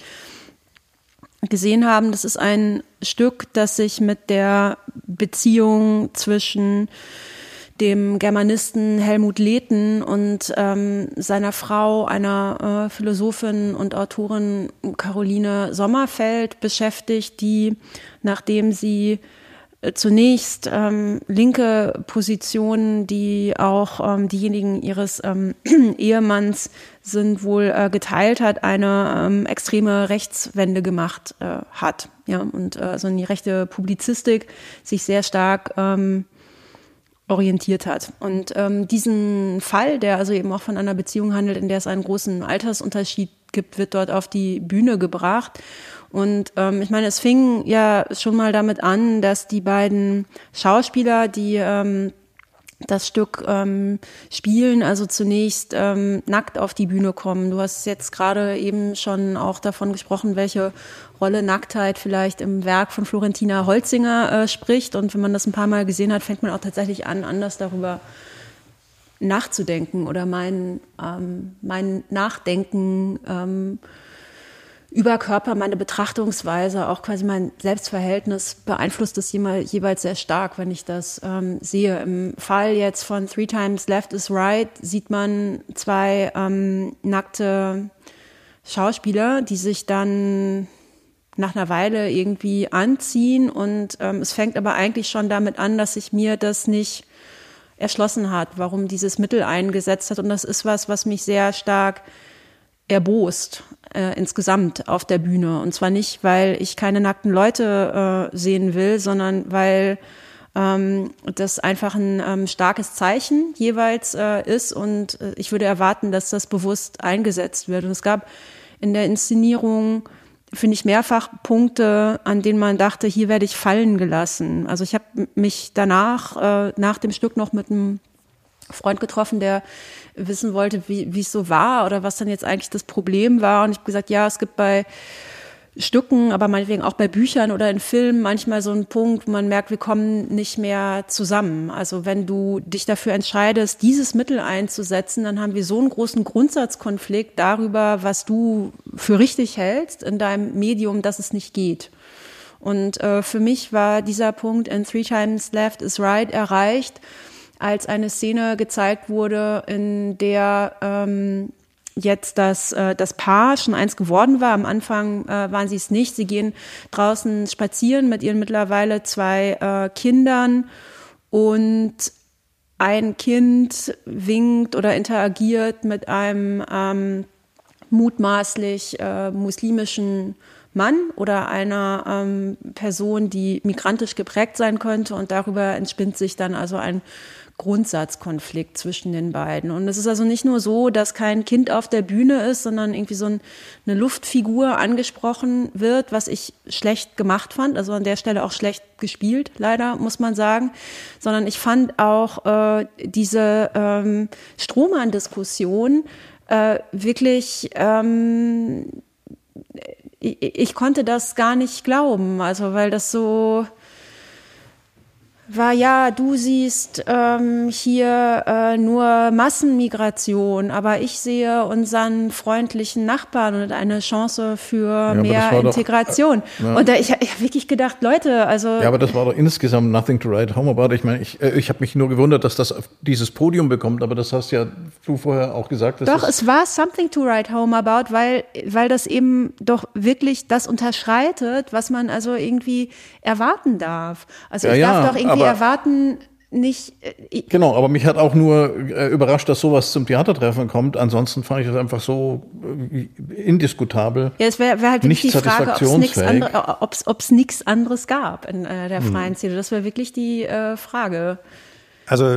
gesehen haben. Das ist ein Stück, das sich mit der Beziehung zwischen dem Germanisten Helmut Lehten und ähm, seiner Frau, einer äh, Philosophin und Autorin Caroline Sommerfeld beschäftigt, die, nachdem sie äh, zunächst ähm, linke Positionen, die auch ähm, diejenigen ihres ähm, Ehemanns sind, wohl äh, geteilt hat, eine ähm, extreme Rechtswende gemacht äh, hat. Ja, und äh, so in die rechte Publizistik sich sehr stark ähm, orientiert hat. Und ähm, diesen Fall, der also eben auch von einer Beziehung handelt, in der es einen großen Altersunterschied gibt, wird dort auf die Bühne gebracht. Und ähm, ich meine, es fing ja schon mal damit an, dass die beiden Schauspieler, die ähm, das Stück ähm, spielen, also zunächst ähm, nackt auf die Bühne kommen. Du hast jetzt gerade eben schon auch davon gesprochen, welche Rolle Nacktheit vielleicht im Werk von Florentina Holzinger äh, spricht. Und wenn man das ein paar Mal gesehen hat, fängt man auch tatsächlich an, anders darüber nachzudenken oder mein, ähm, mein Nachdenken ähm, über Körper, meine Betrachtungsweise, auch quasi mein Selbstverhältnis beeinflusst das jeweils sehr stark, wenn ich das ähm, sehe. Im Fall jetzt von Three Times Left is Right sieht man zwei ähm, nackte Schauspieler, die sich dann nach einer Weile irgendwie anziehen und ähm, es fängt aber eigentlich schon damit an, dass sich mir das nicht erschlossen hat, warum dieses Mittel eingesetzt hat, und das ist was, was mich sehr stark erbost äh, insgesamt auf der Bühne. Und zwar nicht, weil ich keine nackten Leute äh, sehen will, sondern weil ähm, das einfach ein ähm, starkes Zeichen jeweils äh, ist und äh, ich würde erwarten, dass das bewusst eingesetzt wird. Und es gab in der Inszenierung, finde ich, mehrfach Punkte, an denen man dachte, hier werde ich fallen gelassen. Also ich habe mich danach, äh, nach dem Stück noch mit einem Freund getroffen, der wissen wollte, wie wie es so war oder was dann jetzt eigentlich das Problem war. Und ich habe gesagt, ja, es gibt bei Stücken, aber meinetwegen auch bei Büchern oder in Filmen manchmal so einen Punkt, wo man merkt, wir kommen nicht mehr zusammen. Also wenn du dich dafür entscheidest, dieses Mittel einzusetzen, dann haben wir so einen großen Grundsatzkonflikt darüber, was du für richtig hältst in deinem Medium, dass es nicht geht. Und äh, für mich war dieser Punkt in Three Times Left is Right erreicht, als eine Szene gezeigt wurde, in der ähm, jetzt das, äh, das Paar schon eins geworden war. Am Anfang äh, waren sie es nicht. Sie gehen draußen spazieren mit ihren mittlerweile zwei äh, Kindern und ein Kind winkt oder interagiert mit einem ähm, mutmaßlich äh, muslimischen Mann oder einer ähm, Person, die migrantisch geprägt sein könnte, und darüber entspinnt sich dann also ein Grundsatzkonflikt zwischen den beiden. Und es ist also nicht nur so, dass kein Kind auf der Bühne ist, sondern irgendwie so ein, eine Luftfigur angesprochen wird, was ich schlecht gemacht fand, also an der Stelle auch schlecht gespielt, leider, muss man sagen, sondern ich fand auch äh, diese ähm, Strohmann-Diskussion äh, wirklich, ähm, ich, ich konnte das gar nicht glauben, also weil das so war, ja, du siehst ähm, hier äh, nur Massenmigration, aber ich sehe unseren freundlichen Nachbarn und eine Chance für ja, mehr Integration. Doch, äh, ja. Und da, ich, ich habe wirklich gedacht, Leute, also... Ja, aber das war doch insgesamt nothing to write home about. Ich meine, ich, äh, ich habe mich nur gewundert, dass das dieses Podium bekommt, aber das hast ja du vorher auch gesagt. Dass doch, es war something to write home about, weil, weil das eben doch wirklich das unterschreitet, was man also irgendwie erwarten darf. Also ich ja, darf ja, doch irgendwie erwarten, nicht... Äh, genau, aber mich hat auch nur äh, überrascht, dass sowas zum Theatertreffen kommt. Ansonsten fand ich das einfach so äh, indiskutabel. Ja, es wäre wär halt wirklich die Frage, ob es nichts anderes gab in äh, der freien hm. Szene. Das wäre wirklich die äh, Frage. Also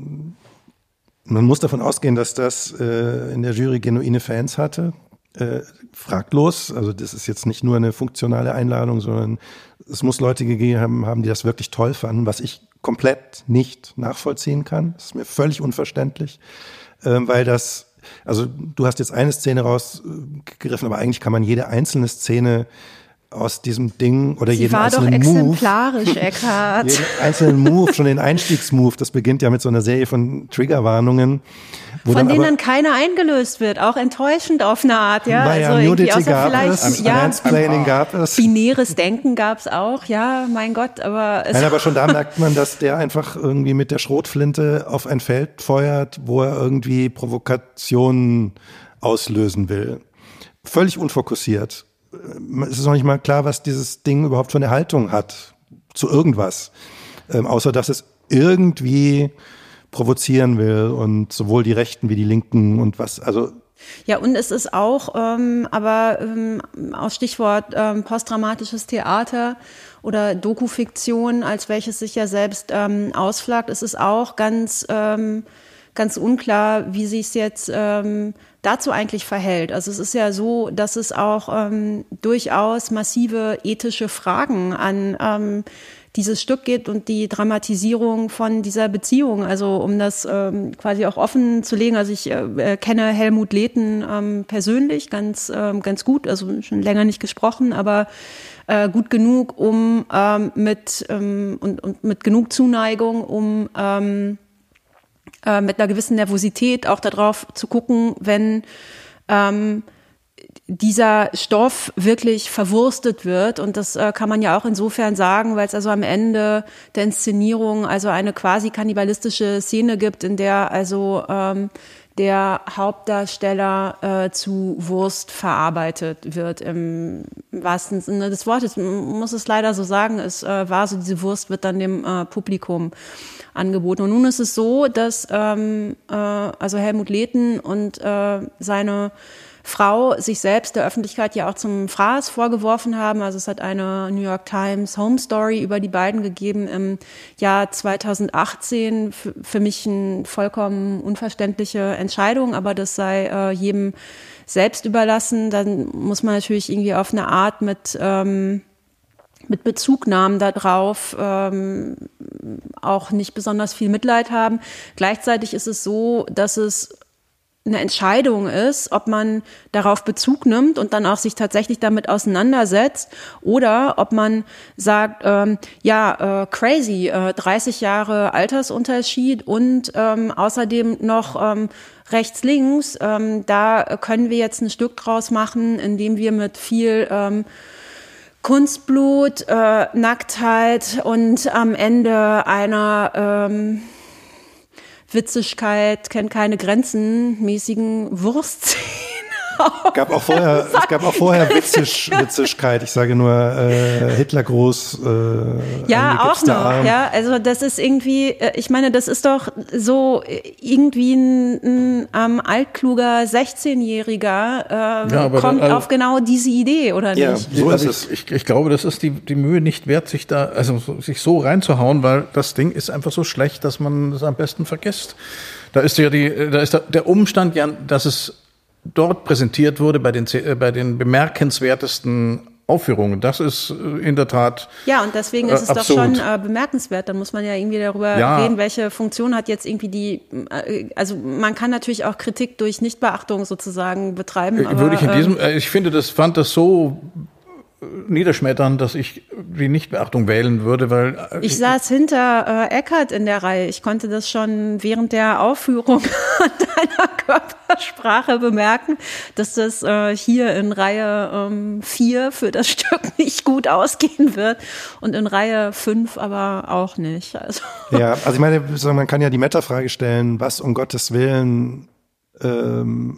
man muss davon ausgehen, dass das äh, in der Jury genuine Fans hatte. Äh, fraglos, also das ist jetzt nicht nur eine funktionale Einladung, sondern es muss Leute gegeben haben, haben, die das wirklich toll fanden, was ich komplett nicht nachvollziehen kann. Das ist mir völlig unverständlich, äh, weil das, also du hast jetzt eine Szene rausgegriffen, aber eigentlich kann man jede einzelne Szene aus diesem Ding oder Sie jeden war einzelnen doch Move. exemplarisch, Eckhard. jeden einzelnen Move, schon den Einstiegsmove, das beginnt ja mit so einer Serie von Triggerwarnungen. Von dann denen aber, dann keiner eingelöst wird, auch enttäuschend auf eine Art, ja. Naja, also Nudity irgendwie gab vielleicht, es, ja, Mansplaining gab es. Binäres Denken gab es auch, ja, mein Gott, aber es Nein, aber schon da merkt man, dass der einfach irgendwie mit der Schrotflinte auf ein Feld feuert, wo er irgendwie Provokationen auslösen will. Völlig unfokussiert. Es ist noch nicht mal klar, was dieses Ding überhaupt für eine Haltung hat zu irgendwas, ähm, außer dass es irgendwie provozieren will und sowohl die Rechten wie die Linken und was, also ja, und es ist auch, ähm, aber ähm, aus Stichwort ähm, posttraumatisches Theater oder Dokufiktion, als welches sich ja selbst ähm, ausflaggt, es ist auch ganz ähm, ganz unklar, wie sich es jetzt ähm, dazu eigentlich verhält. Also es ist ja so, dass es auch ähm, durchaus massive ethische Fragen an ähm, dieses Stück geht und die Dramatisierung von dieser Beziehung. Also um das ähm, quasi auch offen zu legen. Also ich äh, kenne Helmut Lehten ähm, persönlich ganz ähm, ganz gut, also schon länger nicht gesprochen, aber äh, gut genug, um ähm, mit ähm, und, und mit genug Zuneigung, um ähm, äh, mit einer gewissen Nervosität auch darauf zu gucken, wenn ähm, dieser Stoff wirklich verwurstet wird. Und das äh, kann man ja auch insofern sagen, weil es also am Ende der Inszenierung also eine quasi kannibalistische Szene gibt, in der also ähm, der Hauptdarsteller äh, zu Wurst verarbeitet wird, im wahrsten Sinne des Wortes. Man muss es leider so sagen, es äh, war so, diese Wurst wird dann dem äh, Publikum angeboten. Und nun ist es so, dass ähm, äh, also Helmut Lehten und äh, seine Frau sich selbst der Öffentlichkeit ja auch zum Fraß vorgeworfen haben. Also es hat eine New York Times Home Story über die beiden gegeben im Jahr zweitausendachtzehn. Für, für mich eine vollkommen unverständliche Entscheidung, aber das sei äh, jedem selbst überlassen. Dann muss man natürlich irgendwie auf eine Art mit ähm, mit Bezugnahmen darauf ähm, auch nicht besonders viel Mitleid haben. Gleichzeitig ist es so, dass es eine Entscheidung ist, ob man darauf Bezug nimmt und dann auch sich tatsächlich damit auseinandersetzt oder ob man sagt, ähm, ja, äh, crazy, äh, dreißig Jahre Altersunterschied und ähm, außerdem noch ähm, rechts, links, ähm, da können wir jetzt ein Stück draus machen, indem wir mit viel ähm, Kunstblut, äh, Nacktheit und am Ende einer ähm, Witzigkeit kennt keine Grenzen, mäßigen Wurstszenen. Gab auch vorher, es gab auch vorher Witzig, Witzigkeit. Ich sage nur äh, Hitlergruß. Äh, ja, auch noch. Arm. Ja, also das ist irgendwie. Ich meine, das ist doch so irgendwie ein, ein ähm, altkluger sechzehnjähriger äh, ja, kommt also, auf genau diese Idee, oder ja, nicht? So also ist es. Ich, ich glaube, das ist die die Mühe nicht wert, sich da also sich so reinzuhauen, weil das Ding ist einfach so schlecht, dass man es am besten vergisst. Da ist ja die, da ist der Umstand ja, dass es dort präsentiert wurde bei den, bei den bemerkenswertesten Aufführungen. Das ist in der Tat ja, und deswegen ist es äh, doch schon äh, bemerkenswert. Dann muss man ja irgendwie darüber ja. reden, welche Funktion hat jetzt irgendwie die, äh, also man kann natürlich auch Kritik durch Nichtbeachtung sozusagen betreiben. Äh, aber, würde ich in ähm, diesem, äh, ich finde, das fand das so niederschmetternd, dass ich die Nichtbeachtung wählen würde, weil äh, ich saß hinter äh, Eckhardt in der Reihe. Ich konnte das schon während der Aufführung an deiner Körpersprache bemerken, dass das äh, hier in Reihe ähm, vier für das Stück nicht gut ausgehen wird und in Reihe fünf aber auch nicht. Also. Ja, also ich meine, man kann ja die Metafrage stellen, was um Gottes Willen ähm,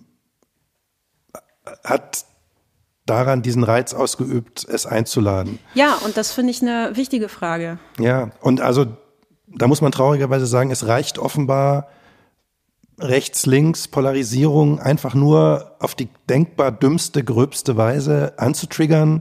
hat daran diesen Reiz ausgeübt, es einzuladen. Ja, und das finde ich eine wichtige Frage. Ja, und also da muss man traurigerweise sagen, es reicht offenbar rechts-links Polarisierung einfach nur auf die denkbar dümmste, gröbste Weise anzutriggern,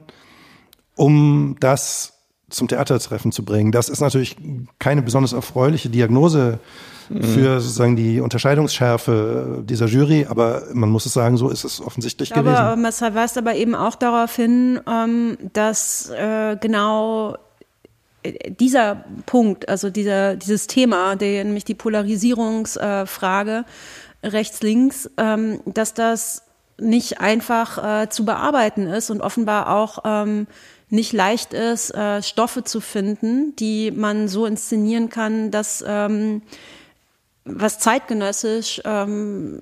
um das zum Theatertreffen zu bringen. Das ist natürlich keine besonders erfreuliche Diagnose für sozusagen die Unterscheidungsschärfe dieser Jury, aber man muss es sagen, so ist es offensichtlich aber, gewesen. Aber es weist aber eben auch darauf hin, dass genau dieser Punkt, also dieser, dieses Thema, der, nämlich die Polarisierungsfrage rechts-links, dass das nicht einfach zu bearbeiten ist und offenbar auch nicht leicht ist, Stoffe zu finden, die man so inszenieren kann, dass was zeitgenössisch ähm,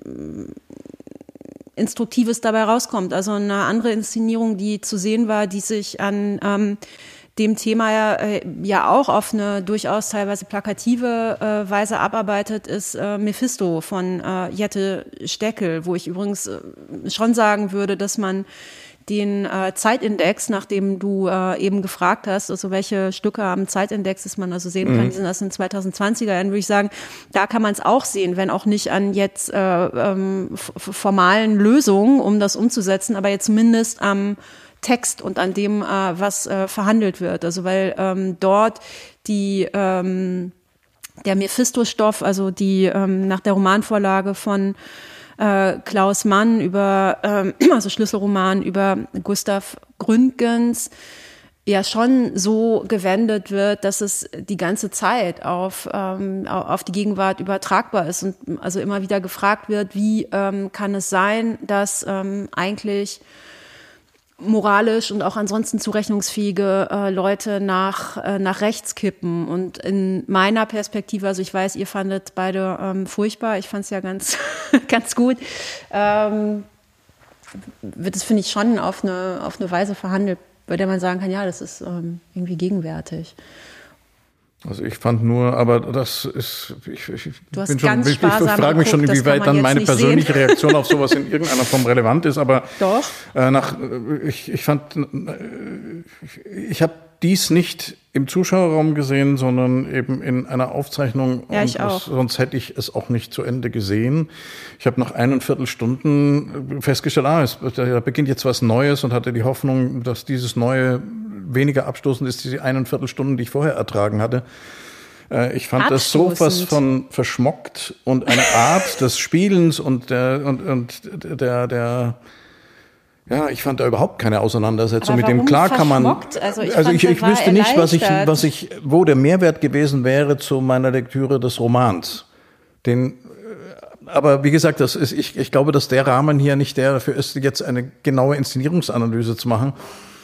Instruktives dabei rauskommt. Also eine andere Inszenierung, die zu sehen war, die sich an ähm, dem Thema ja, äh, ja auch auf eine durchaus teilweise plakative äh, Weise abarbeitet, ist äh, Mephisto von äh, Jette Steckel, wo ich übrigens äh, schon sagen würde, dass man den äh, Zeitindex, nachdem du äh, eben gefragt hast, also welche Stücke am Zeitindex, dass man also sehen kann, die sind aus den zweitausendzwanziger Jahren, würde ich sagen, da kann man es auch sehen, wenn auch nicht an jetzt äh, ähm, f- formalen Lösungen, um das umzusetzen, aber jetzt zumindest am Text und an dem, äh, was äh, verhandelt wird. Also weil ähm, dort die ähm, der Mephisto-Stoff, also die ähm, nach der Romanvorlage von Äh, Klaus Mann über, ähm, also Schlüsselroman über Gustav Gründgens, ja schon so gewendet wird, dass es die ganze Zeit auf, ähm, auf die Gegenwart übertragbar ist und also immer wieder gefragt wird, wie ähm, kann es sein, dass ähm, eigentlich moralisch und auch ansonsten zurechnungsfähige äh, Leute nach, äh, nach rechts kippen. Und in meiner Perspektive, also ich weiß, ihr fandet beide ähm, furchtbar, ich fand es ja ganz, ganz gut, ähm, wird es, finde ich, schon auf eine, auf eine Weise verhandelt, bei der man sagen kann, ja, das ist ähm, irgendwie gegenwärtig. Also ich fand nur, aber das ist, ich, ich, du hast bin schon, ganz ich, ich frage mich schon, inwieweit dann meine persönliche sehen. Reaktion auf sowas in irgendeiner Form relevant ist, aber Doch. Äh, nach, ich, ich fand, ich habe dies nicht im Zuschauerraum gesehen, sondern eben in einer Aufzeichnung. Ja, ich und auch. Es, sonst hätte ich es auch nicht zu Ende gesehen. Ich habe nach eineinviertel Stunden festgestellt, ah, es, da beginnt jetzt was Neues und hatte die Hoffnung, dass dieses Neue weniger abstoßend ist, diese eineinviertel Stunden, die ich vorher ertragen hatte. Äh, ich fand das so was von verschmockt und eine Art des Spielens und der, und, und der, der, ja, ich fand da überhaupt keine Auseinandersetzung mit dem. Klar kann man, also ich, also fand, ich, ich wüsste nicht, was ich, erleichtert. was ich, wo der Mehrwert gewesen wäre zu meiner Lektüre des Romans. Den, aber wie gesagt, das ist, ich, ich glaube, dass der Rahmen hier nicht der dafür ist, jetzt eine genaue Inszenierungsanalyse zu machen.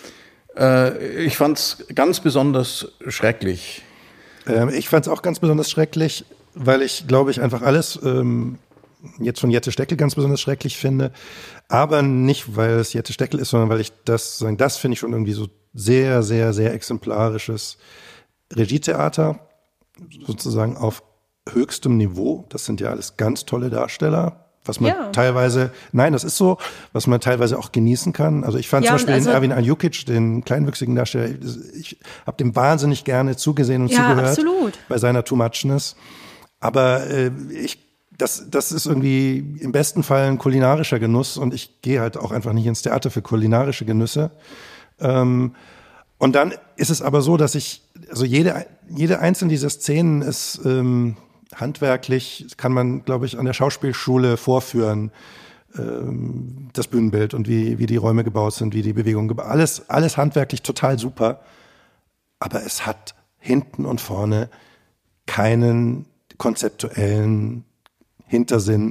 Äh, ich fand's ganz besonders schrecklich. Ähm, ich fand's auch ganz besonders schrecklich, weil ich, glaube ich, einfach alles ähm, jetzt von Jette Steckel ganz besonders schrecklich finde. Aber nicht, weil es Jette Steckel ist, sondern weil ich das, sagen, das finde ich schon irgendwie so sehr, sehr, sehr exemplarisches Regietheater, sozusagen auf höchstem Niveau. Das sind ja alles ganz tolle Darsteller, was man ja. teilweise, nein, das ist so, was man teilweise auch genießen kann. Also ich fand ja, zum Beispiel also, den Erwin Anjukic, den kleinwüchsigen Darsteller, ich habe dem wahnsinnig gerne zugesehen und ja, zugehört absolut. bei seiner Too Muchness. Aber äh, ich Das, das ist irgendwie im besten Fall ein kulinarischer Genuss und ich gehe halt auch einfach nicht ins Theater für kulinarische Genüsse. Ähm, und dann ist es aber so, dass ich, also jede, jede einzelne dieser Szenen ist ähm, handwerklich, kann man, glaube ich, an der Schauspielschule vorführen, ähm, das Bühnenbild und wie, wie die Räume gebaut sind, wie die Bewegungen gebaut sind. Alles, alles handwerklich total super, aber es hat hinten und vorne keinen konzeptuellen Hintersinn.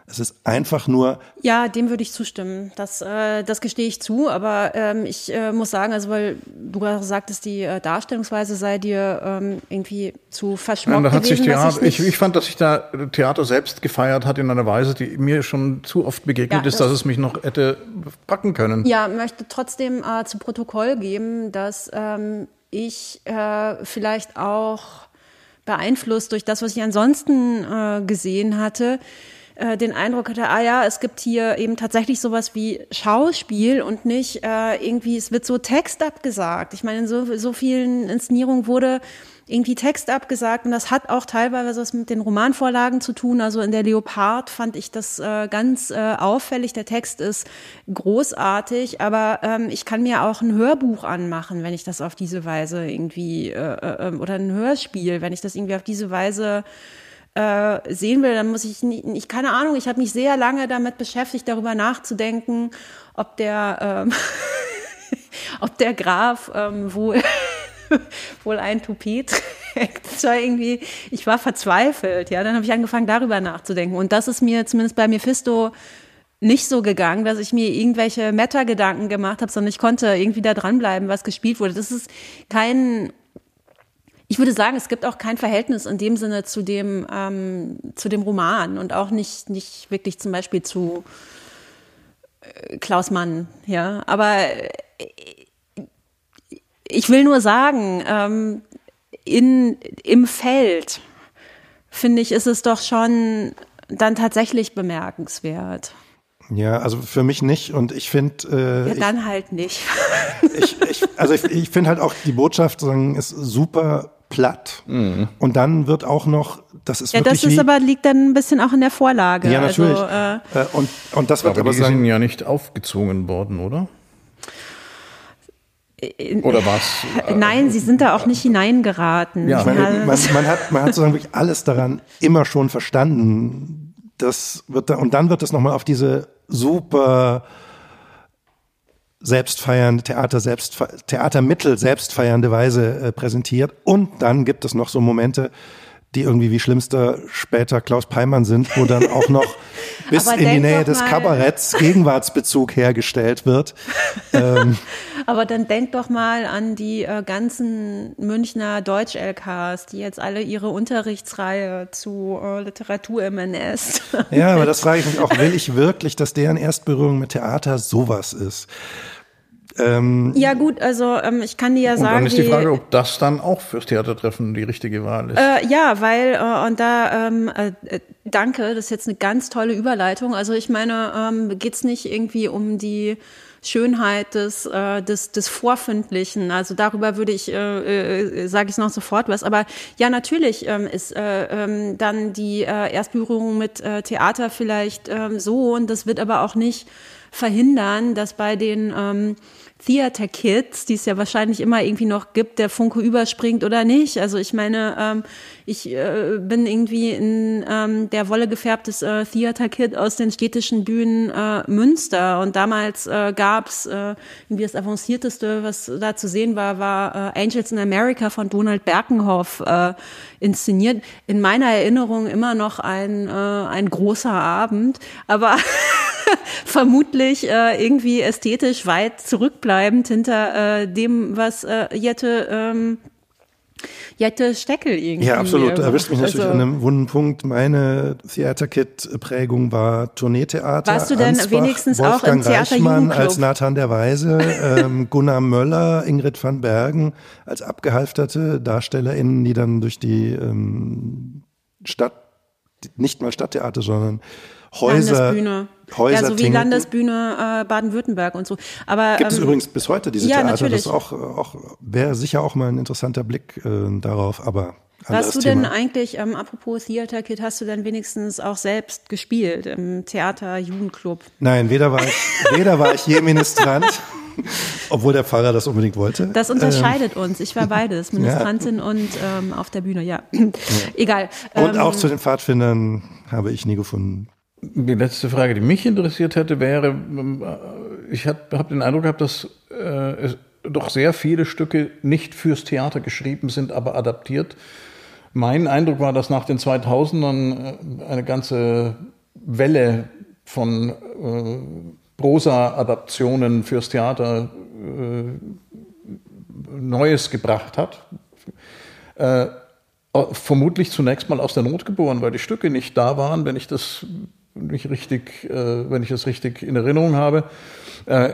Es ist einfach nur... Ja, dem würde ich zustimmen. Das, äh, das gestehe ich zu, aber ähm, ich äh, muss sagen, also weil du gerade sagtest, die äh, Darstellungsweise sei dir ähm, irgendwie zu verschmockt Nein, da hat gewesen. sich Theater, ich, ich, ich fand, dass sich da Theater selbst gefeiert hat in einer Weise, die mir schon zu oft begegnet Ja, ist, das- dass es mich noch hätte packen können. Ja, möchte trotzdem äh, zu Protokoll geben, dass ähm, ich äh, vielleicht auch beeinflusst durch das, was ich ansonsten äh, gesehen hatte, äh, den Eindruck hatte, ah ja, es gibt hier eben tatsächlich sowas wie Schauspiel und nicht äh, irgendwie, es wird so Text abgesagt. Ich meine, in so, so vielen Inszenierungen wurde irgendwie Text abgesagt und das hat auch teilweise was mit den Romanvorlagen zu tun. Also in der Leopard fand ich das äh, ganz äh, auffällig. Der Text ist großartig, aber ähm, ich kann mir auch ein Hörbuch anmachen, wenn ich das auf diese Weise irgendwie äh, äh, oder ein Hörspiel, wenn ich das irgendwie auf diese Weise äh, sehen will, dann muss ich nicht, ich keine Ahnung, ich habe mich sehr lange damit beschäftigt, darüber nachzudenken, ob der ähm, ob der Graf ähm, wohl wohl ein Toupet trägt. Das war irgendwie, ich war verzweifelt, ja. Dann habe ich angefangen, darüber nachzudenken. Und das ist mir zumindest bei Mephisto nicht so gegangen, dass ich mir irgendwelche Meta-Gedanken gemacht habe, sondern ich konnte irgendwie da dranbleiben, was gespielt wurde. Das ist kein, ich würde sagen, es gibt auch kein Verhältnis in dem Sinne zu dem, ähm, zu dem Roman und auch nicht, nicht wirklich zum Beispiel zu äh, Klaus Mann, ja. Aber äh, ich will nur sagen, ähm, in, im Feld, finde ich, ist es doch schon dann tatsächlich bemerkenswert. Ja, also für mich nicht und ich finde... Äh, ja, dann ich, halt nicht. ich, ich, also ich, ich finde halt auch, die Botschaft sagen, ist super platt mhm. und dann wird auch noch, das ist ja, wirklich das ist wie, aber liegt dann ein bisschen auch in der Vorlage. Ja, natürlich. Also, äh, und, und das wird aber, aber die sagen, sind ja nicht aufgezwungen worden, oder? Oder was? Nein, sie sind da auch nicht hineingeraten. Ja. Ich meine, man, man hat, man hat sozusagen wirklich alles daran immer schon verstanden. Das wird da, und dann wird es nochmal auf diese super selbstfeiernde Theater, selbst, Theatermittel selbstfeiernde Weise äh, präsentiert. Und dann gibt es noch so Momente, die irgendwie wie schlimmster später Klaus Peimann sind, wo dann auch noch bis in die Nähe des Kabaretts Gegenwartsbezug hergestellt wird. ähm, Aber dann denk doch mal an die äh, ganzen Münchner Deutsch-L Ks, die jetzt alle ihre Unterrichtsreihe zu äh, Literatur-M N S. Ja, aber das frage ich mich auch, will ich wirklich, dass deren Erstberührung mit Theater sowas ist? Ähm, ja gut, also ähm, ich kann dir ja und sagen, dann ist die wie, Frage, ob das dann auch fürs Theatertreffen die richtige Wahl ist. Äh, ja, weil, äh, und da, ähm, äh, danke, das ist jetzt eine ganz tolle Überleitung. Also ich meine, ähm, geht's nicht irgendwie um die Schönheit des, äh, des, des Vorfindlichen. Also darüber würde ich, äh, äh, sage ich noch sofort was. Aber ja, natürlich ähm, ist äh, ähm, dann die äh, Erstberührung mit äh, Theater vielleicht ähm, so, und das wird aber auch nicht verhindern, dass bei den ähm, Theater Kids, die es ja wahrscheinlich immer irgendwie noch gibt, der Funke überspringt oder nicht. Also ich meine, ähm, ich äh, bin irgendwie in ähm, der Wolle gefärbtes äh, Theater Kid aus den städtischen Bühnen äh, Münster, und damals äh, gab's äh, irgendwie das Avancierteste, was da zu sehen war, war äh, Angels in America von Donald Berkenhoff äh, inszeniert. In meiner Erinnerung immer noch ein, äh, ein großer Abend, aber vermutlich äh, irgendwie ästhetisch weit zurückbleibend hinter äh, dem, was äh, Jette ähm, Jette Steckel irgendwie. Ja, absolut. Äh, Erwischt mich natürlich also, an einem wunden Punkt. Meine Theater-Kid-Prägung war Tourneetheater. Warst du denn Ansbach, wenigstens Wolfgang auch im Reichmann Theater-Jugendclub? als Nathan der Weise, ähm, Gunnar Möller, Ingrid van Bergen als abgehalfterte DarstellerInnen, die dann durch die ähm, Stadt, nicht mal Stadttheater, sondern Häuser, Landesbühne. Häuser ja, so wie tingelten. Landesbühne äh, Baden-Württemberg und so. Aber Gibt es ähm, übrigens bis heute diese ja, Theater. natürlich. Das ist auch, auch wäre sicher auch mal ein interessanter Blick äh, darauf, aber anderes Hast du Thema. denn eigentlich, ähm, apropos Theater Kid, hast du denn wenigstens auch selbst gespielt im Theater-Jugendclub? Nein, weder war ich, weder war ich je Ministrant, obwohl der Pfarrer das unbedingt wollte. Das unterscheidet ähm, uns. Ich war beides, Ministrantin ja. und ähm, auf der Bühne, ja. ja. Egal. Und ähm, auch zu den Pfadfindern habe ich nie gefunden. Die letzte Frage, die mich interessiert hätte, wäre, ich habe hab den Eindruck gehabt, dass äh, es doch sehr viele Stücke nicht fürs Theater geschrieben sind, aber adaptiert. Mein Eindruck war, dass nach den zweitausendern eine ganze Welle von äh, Prosa-Adaptionen fürs Theater äh, Neues gebracht hat. Äh, vermutlich zunächst mal aus der Not geboren, weil die Stücke nicht da waren, wenn ich das nicht richtig, äh, wenn ich das richtig in Erinnerung habe, äh,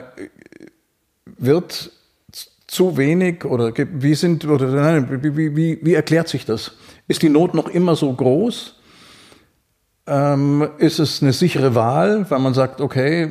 wird zu wenig oder wie sind oder nein, wie, wie, wie erklärt sich das? Ist die Not noch immer so groß? Ähm, ist es eine sichere Wahl, weil man sagt, okay,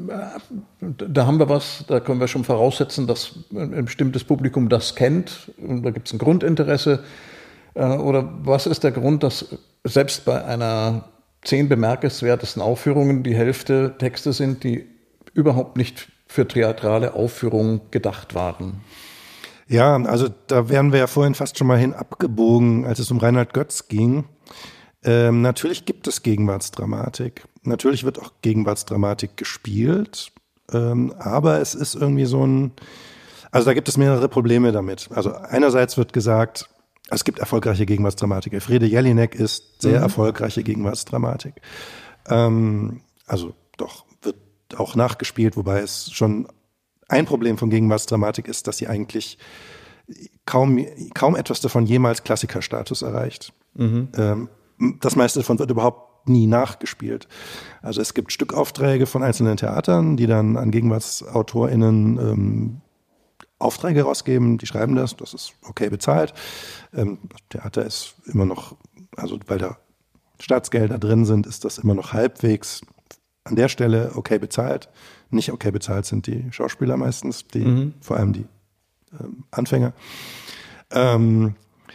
da haben wir was, da können wir schon voraussetzen, dass ein bestimmtes Publikum das kennt und da gibt es ein Grundinteresse. Äh, oder was ist der Grund, dass selbst bei einer zehn bemerkenswertesten Aufführungen die Hälfte Texte sind, die überhaupt nicht für theatrale Aufführungen gedacht waren? Ja, also da wären wir ja vorhin fast schon mal hin abgebogen, als es um Reinhard Götz ging. Ähm, natürlich gibt es Gegenwartsdramatik. Natürlich wird auch Gegenwartsdramatik gespielt. Ähm, aber es ist irgendwie so ein, also da gibt es mehrere Probleme damit. Also einerseits wird gesagt, es gibt erfolgreiche Gegenwartsdramatik. Elfriede Jelinek ist sehr mhm. erfolgreiche Gegenwartsdramatik. Ähm, also doch, wird auch nachgespielt, wobei es schon ein Problem von Gegenwartsdramatik ist, dass sie eigentlich kaum, kaum etwas davon jemals Klassikerstatus erreicht. Mhm. Ähm, das meiste davon wird überhaupt nie nachgespielt. Also es gibt Stückaufträge von einzelnen Theatern, die dann an GegenwartsautorInnen ähm, Aufträge rausgeben, die schreiben das, das ist okay bezahlt. Ähm, das Theater ist immer noch, also weil da Staatsgelder drin sind, ist das immer noch halbwegs an der Stelle okay bezahlt. Nicht okay bezahlt sind die Schauspieler meistens, die, mhm. vor allem die ähm, Anfänger. Ähm,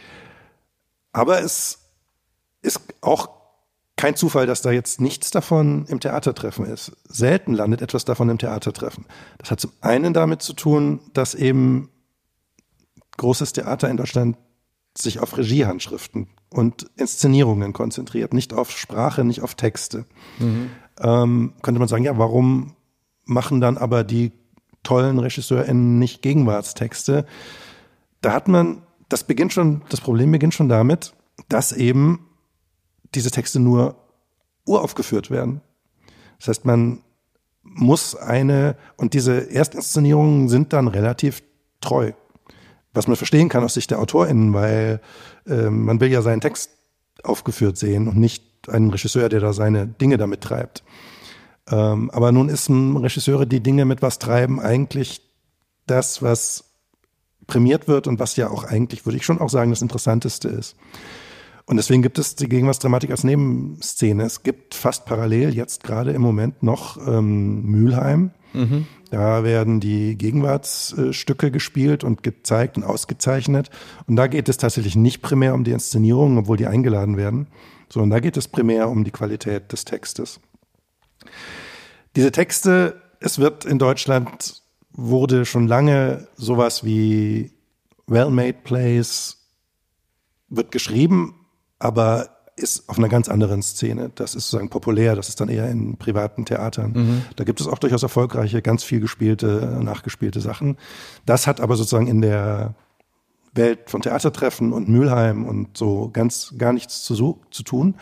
aber es ist auch kein Zufall, dass da jetzt nichts davon im Theatertreffen ist. Selten landet etwas davon im Theatertreffen. Das hat zum einen damit zu tun, dass eben großes Theater in Deutschland sich auf Regiehandschriften und Inszenierungen konzentriert, nicht auf Sprache, nicht auf Texte. Mhm. Ähm, könnte man sagen, ja, warum machen dann aber die tollen RegisseurInnen nicht Gegenwartstexte? Da hat man, das beginnt schon, das Problem beginnt schon damit, dass eben diese Texte nur uraufgeführt werden. Das heißt, man muss eine, und diese Erstinszenierungen sind dann relativ treu. Was man verstehen kann aus Sicht der AutorInnen, weil äh, man will ja seinen Text aufgeführt sehen und nicht einen Regisseur, der da seine Dinge damit treibt. Ähm, aber nun ist ein Regisseure, die Dinge mit was treiben, eigentlich das, was prämiert wird und was ja auch eigentlich, würde ich schon auch sagen, das Interessanteste ist. Und deswegen gibt es die Gegenwartsdramatik als Nebenszene. Es gibt fast parallel jetzt gerade im Moment noch ähm, Mülheim. Mhm. Da werden die Gegenwartsstücke gespielt und gezeigt und ausgezeichnet. Und da geht es tatsächlich nicht primär um die Inszenierung, obwohl die eingeladen werden, sondern da geht es primär um die Qualität des Textes. Diese Texte, es wird in Deutschland, wurde schon lange sowas wie well-made plays, wird geschrieben, aber ist auf einer ganz anderen Szene. Das ist sozusagen populär, das ist dann eher in privaten Theatern. Mhm. Da gibt es auch durchaus erfolgreiche, ganz viel gespielte, nachgespielte Sachen. Das hat aber sozusagen in der Welt von Theatertreffen und Mülheim und so ganz gar nichts zu, zu tun.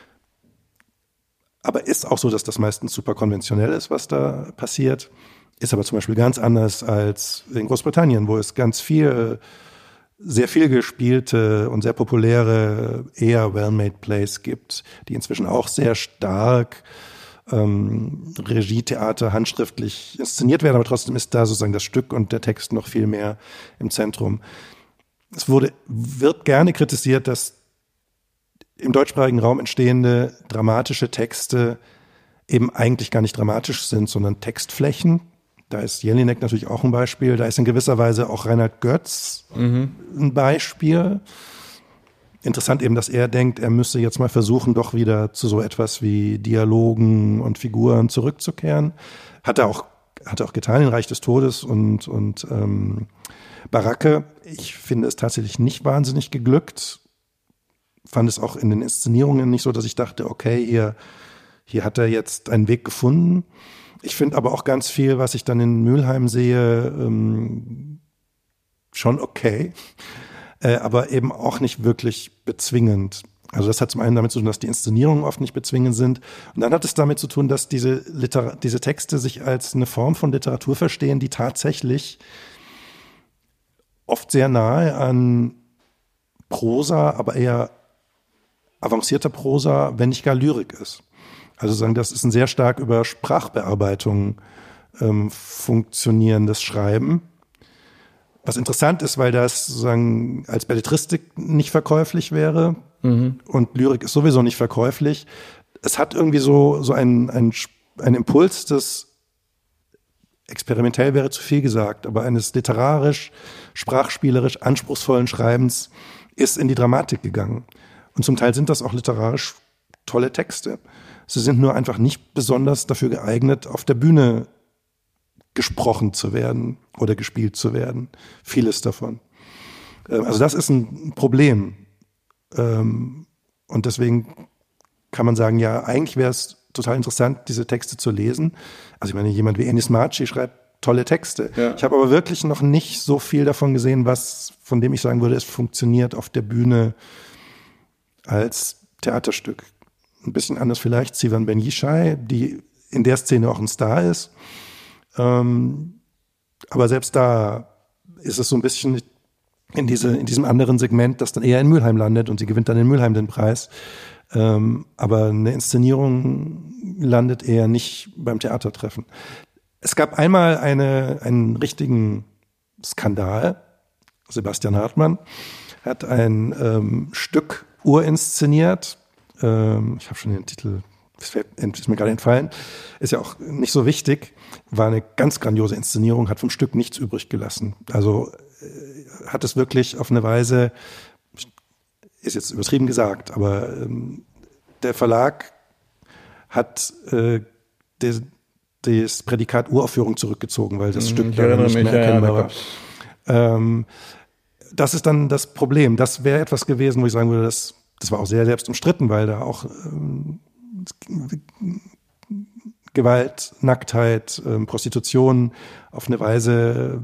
Aber ist auch so, dass das meistens super konventionell ist, was da passiert. Ist aber zum Beispiel ganz anders als in Großbritannien, wo es ganz viel sehr viel gespielte und sehr populäre, eher well-made Plays gibt, die inzwischen auch sehr stark ähm, Regietheater handschriftlich inszeniert werden, aber trotzdem ist da sozusagen das Stück und der Text noch viel mehr im Zentrum. Es wurde, wird gerne kritisiert, dass im deutschsprachigen Raum entstehende dramatische Texte eben eigentlich gar nicht dramatisch sind, sondern Textflächen. Da ist Jelinek natürlich auch ein Beispiel. Da ist in gewisser Weise auch Reinhard Götz mhm. ein Beispiel. Interessant eben, dass er denkt, er müsse jetzt mal versuchen, doch wieder zu so etwas wie Dialogen und Figuren zurückzukehren. Hat er auch, hat er auch getan in Reich des Todes und, und ähm, Baracke. Ich finde es tatsächlich nicht wahnsinnig geglückt. Fand es auch in den Inszenierungen nicht so, dass ich dachte, okay, hier, hier hat er jetzt einen Weg gefunden. Ich finde aber auch ganz viel, was ich dann in Mülheim sehe, ähm, schon okay, äh, aber eben auch nicht wirklich bezwingend. Also das hat zum einen damit zu tun, dass die Inszenierungen oft nicht bezwingend sind. Und dann hat es damit zu tun, dass diese, Liter- diese Texte sich als eine Form von Literatur verstehen, die tatsächlich oft sehr nahe an Prosa, aber eher avancierter Prosa, wenn nicht gar Lyrik ist. Also sagen, das ist ein sehr stark über Sprachbearbeitung ähm, funktionierendes Schreiben. Was interessant ist, weil das sozusagen als Belletristik nicht verkäuflich wäre, mhm. und Lyrik ist sowieso nicht verkäuflich. Es hat irgendwie so, so einen, einen, einen Impuls, das experimentell wäre zu viel gesagt, aber eines literarisch, sprachspielerisch anspruchsvollen Schreibens ist in die Dramatik gegangen. Und zum Teil sind das auch literarisch tolle Texte. Sie sind nur einfach nicht besonders dafür geeignet, auf der Bühne gesprochen zu werden oder gespielt zu werden. Vieles davon. Also das ist ein Problem. Und deswegen kann man sagen, ja, eigentlich wäre es total interessant, diese Texte zu lesen. Also ich meine, jemand wie Enis Marci schreibt tolle Texte. Ja. Ich habe aber wirklich noch nicht so viel davon gesehen, was, von dem ich sagen würde, es funktioniert auf der Bühne als Theaterstück. Ein bisschen anders vielleicht Sivan Ben Yishai, die in der Szene auch ein Star ist. Ähm, aber selbst da ist es so ein bisschen in, diese, in diesem anderen Segment, das dann eher in Mülheim landet und sie gewinnt dann in Mülheim den Preis. Ähm, aber eine Inszenierung landet eher nicht beim Theatertreffen. Es gab einmal eine, einen richtigen Skandal. Sebastian Hartmann hat ein ähm, Stück urinszeniert. Ähm, ich habe schon den Titel, ist mir gerade entfallen. Ist ja auch nicht so wichtig. War eine ganz grandiose Inszenierung, hat vom Stück nichts übrig gelassen. Also äh, hat es wirklich auf eine Weise, ist jetzt übertrieben gesagt, aber ähm, der Verlag hat äh, des, das Prädikat Uraufführung zurückgezogen, weil das ich Stück leider nicht mehr erkennbar war. Ähm, das ist dann das Problem. Das wäre etwas gewesen, wo ich sagen würde, das, das war auch sehr selbst umstritten, weil da auch ähm, Gewalt, Nacktheit, ähm, Prostitution auf eine Weise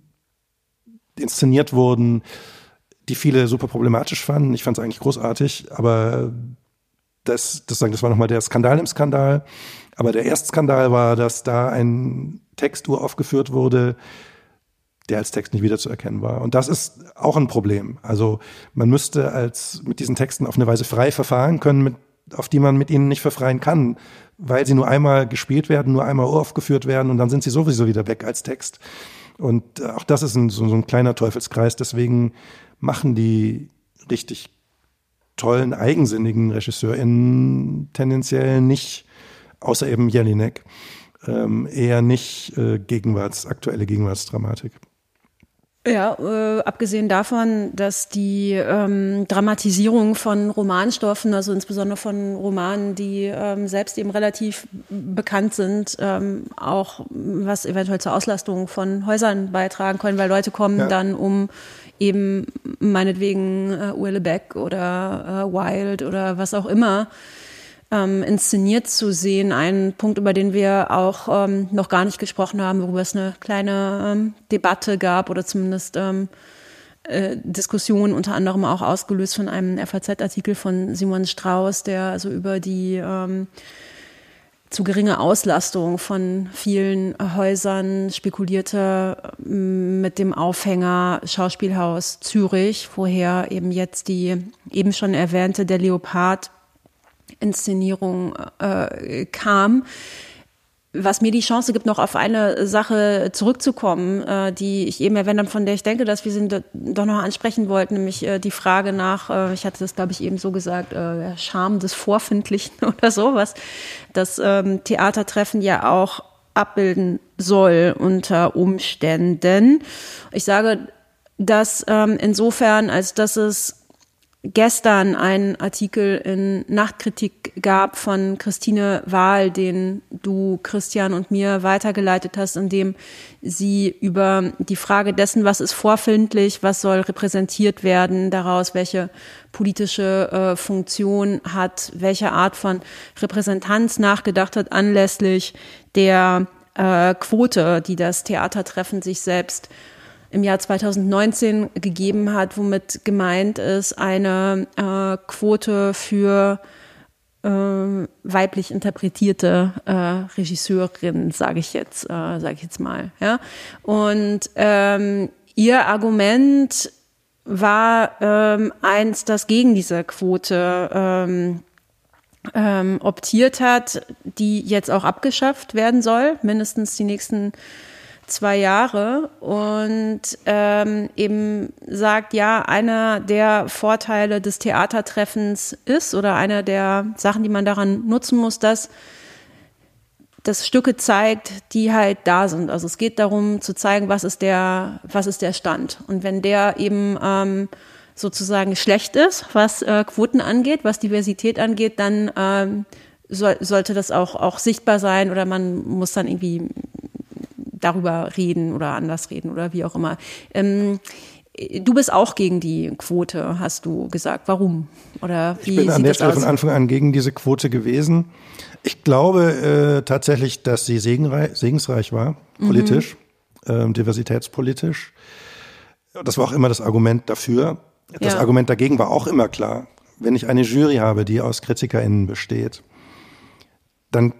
äh, inszeniert wurden, die viele super problematisch fanden. Ich fand es eigentlich großartig, aber das, das, das war nochmal der Skandal im Skandal. Aber der erste Skandal war, dass da ein Text uraufgeführt wurde, der als Text nicht wiederzuerkennen war. Und das ist auch ein Problem. Also man müsste als mit diesen Texten auf eine Weise frei verfahren können, mit, auf die man mit ihnen nicht verfreien kann, weil sie nur einmal gespielt werden, nur einmal uraufgeführt werden und dann sind sie sowieso wieder weg als Text. Und auch das ist ein, so, so ein kleiner Teufelskreis. Deswegen machen die richtig tollen, eigensinnigen RegisseurInnen tendenziell nicht, außer eben Jelinek, ähm, eher nicht äh, Gegenwarts, aktuelle Gegenwartsdramatik. Ja, äh, abgesehen davon, dass die ähm, Dramatisierung von Romanstoffen, also insbesondere von Romanen, die ähm, selbst eben relativ bekannt sind, ähm, auch was eventuell zur Auslastung von Häusern beitragen können, weil Leute kommen ja. dann, um eben meinetwegen äh, Uwe Beck oder äh, Wilde oder was auch immer ähm, inszeniert zu sehen. Ein Punkt, über den wir auch ähm, noch gar nicht gesprochen haben, worüber es eine kleine ähm, Debatte gab oder zumindest ähm, äh, Diskussion, unter anderem auch ausgelöst von einem F A Z-Artikel von Simon Strauß, der also über die ähm, zu geringe Auslastung von vielen Häusern spekulierte mit dem Aufhänger Schauspielhaus Zürich, woher eben jetzt die eben schon erwähnte Der Leopard Inszenierung äh, kam. Was mir die Chance gibt, noch auf eine Sache zurückzukommen, äh, die ich eben erwähnt habe, von der ich denke, dass wir sie doch noch ansprechen wollten, nämlich äh, die Frage nach, äh, ich hatte das, glaube ich, eben so gesagt, äh, der Charme des Vorfindlichen oder sowas, das ähm, Theatertreffen ja auch abbilden soll unter Umständen. Ich sage das ähm, insofern, als dass es gestern einen Artikel in Nachtkritik gab von Christine Wahl, den du Christian und mir weitergeleitet hast, in dem sie über die Frage dessen, was ist vorfindlich, was soll repräsentiert werden, daraus welche politische äh, Funktion hat, welche Art von Repräsentanz nachgedacht hat anlässlich der äh, Quote, die das Theatertreffen sich selbst im Jahr zweitausendneunzehn gegeben hat, womit gemeint ist, eine äh, Quote für äh, weiblich interpretierte äh, Regisseurinnen, sage ich jetzt, äh, sage ich jetzt mal. Ja? Und ähm, ihr Argument war ähm, eins, das gegen diese Quote ähm, ähm, optiert hat, die jetzt auch abgeschafft werden soll, mindestens die nächsten zwei Jahre, und ähm, eben sagt, ja, einer der Vorteile des Theatertreffens ist oder einer der Sachen, die man daran nutzen muss, dass das Stücke zeigt, die halt da sind. Also es geht darum zu zeigen, was ist der, was ist der Stand. Und wenn der eben ähm, sozusagen schlecht ist, was äh, Quoten angeht, was Diversität angeht, dann ähm, soll, sollte das auch, auch sichtbar sein, oder man muss dann irgendwie darüber reden oder anders reden oder wie auch immer. Ähm, du bist auch gegen die Quote, hast du gesagt. Warum? Oder wie ich bin an der Stelle aus? von Anfang an gegen diese Quote gewesen. Ich glaube äh, tatsächlich, dass sie segenreich, segensreich war, politisch, mhm. ähm, diversitätspolitisch. Das war auch immer das Argument dafür. Das ja. Argument dagegen war auch immer klar. Wenn ich eine Jury habe, die aus KritikerInnen besteht, dann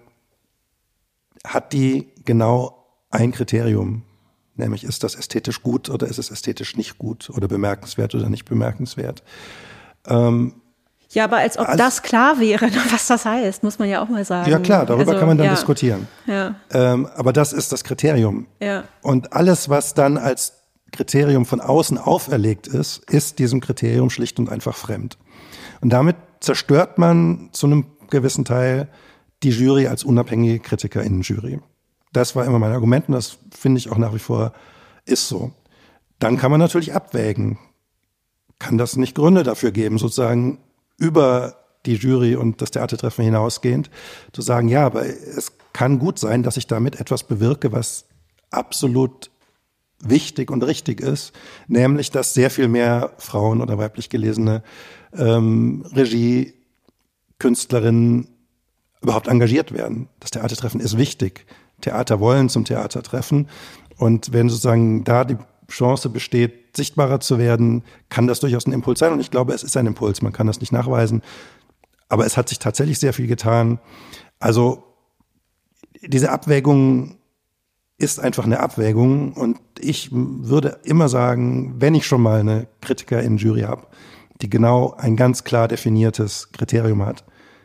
hat die genau ein Kriterium, nämlich ist das ästhetisch gut oder ist es ästhetisch nicht gut oder bemerkenswert oder nicht bemerkenswert. Ähm, ja, aber als ob als, das klar wäre, was das heißt, muss man ja auch mal sagen. Ja klar, darüber also, kann man dann ja. diskutieren. Ja. Ähm, aber das ist das Kriterium. Ja. Und alles, was dann als Kriterium von außen auferlegt ist, ist diesem Kriterium schlicht und einfach fremd. Und damit zerstört man zu einem gewissen Teil die Jury als unabhängige KritikerInnen-Jury. Das war immer mein Argument und das finde ich auch nach wie vor ist so. Dann kann man natürlich abwägen. Kann das nicht Gründe dafür geben, sozusagen über die Jury und das Theatertreffen hinausgehend, zu sagen, ja, aber es kann gut sein, dass ich damit etwas bewirke, was absolut wichtig und richtig ist, nämlich, dass sehr viel mehr Frauen oder weiblich gelesene ähm, Regiekünstlerinnen überhaupt engagiert werden. Das Theatertreffen ist wichtig. Theater wollen zum Theatertreffen. Und wenn sozusagen da die Chance besteht, sichtbarer zu werden, kann das durchaus ein Impuls sein. Und ich glaube, es ist ein Impuls. Man kann das nicht nachweisen. Aber es hat sich tatsächlich sehr viel getan. Also diese Abwägung ist einfach eine Abwägung. Und ich würde immer sagen, wenn ich schon mal eine KritikerInnen-Jury habe, die genau ein ganz klar definiertes Kriterium hat,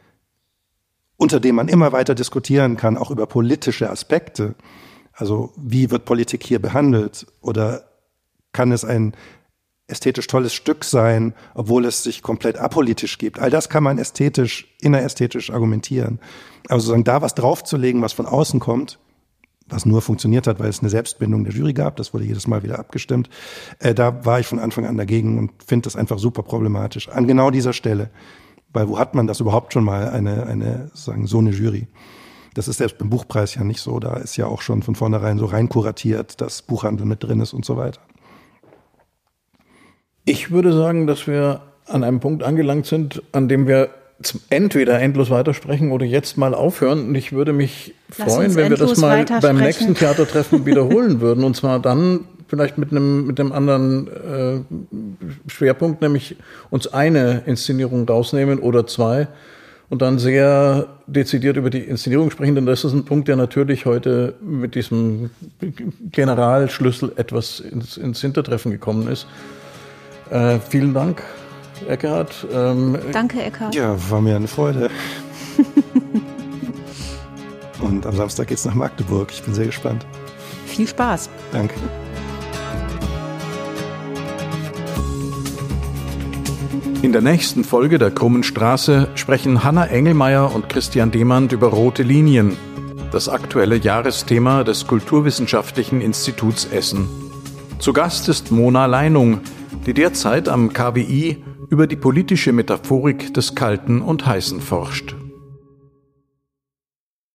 unter dem man immer weiter diskutieren kann, auch über politische Aspekte. Also wie wird Politik hier behandelt? Oder kann es ein ästhetisch tolles Stück sein, obwohl es sich komplett apolitisch gibt? All das kann man ästhetisch, innerästhetisch argumentieren. Aber sozusagen da was draufzulegen, was von außen kommt, was nur funktioniert hat, weil es eine Selbstbindung der Jury gab, das wurde jedes Mal wieder abgestimmt, äh, da war ich von Anfang an dagegen und finde das einfach super problematisch. An genau dieser Stelle. Weil wo hat man das überhaupt schon mal, eine, eine, sagen, so eine Jury? Das ist selbst beim Buchpreis ja nicht so. Da ist ja auch schon von vornherein so rein kuratiert, dass Buchhandel mit drin ist und so weiter. Ich würde sagen, dass wir an einem Punkt angelangt sind, an dem wir entweder endlos weitersprechen oder jetzt mal aufhören. Und ich würde mich Lass freuen, wenn wir das mal beim nächsten Theatertreffen wiederholen würden. Und zwar dann vielleicht mit einem mit einem anderen äh, Schwerpunkt, nämlich uns eine Inszenierung rausnehmen oder zwei und dann sehr dezidiert über die Inszenierung sprechen, denn das ist ein Punkt, der natürlich heute mit diesem Generalschlüssel etwas ins, ins Hintertreffen gekommen ist. Äh, vielen Dank, Eckhard. Ähm, Danke, Eckhard. Ja, war mir eine Freude. Und am Samstag geht's nach Magdeburg. Ich bin sehr gespannt. Viel Spaß. Danke. In der nächsten Folge der Krummen Straße sprechen Hanna Engelmeier und Christian Demand über Rote Linien, das aktuelle Jahresthema des Kulturwissenschaftlichen Instituts Essen. Zu Gast ist Mona Leinung, die derzeit am K W I über die politische Metaphorik des Kalten und Heißen forscht.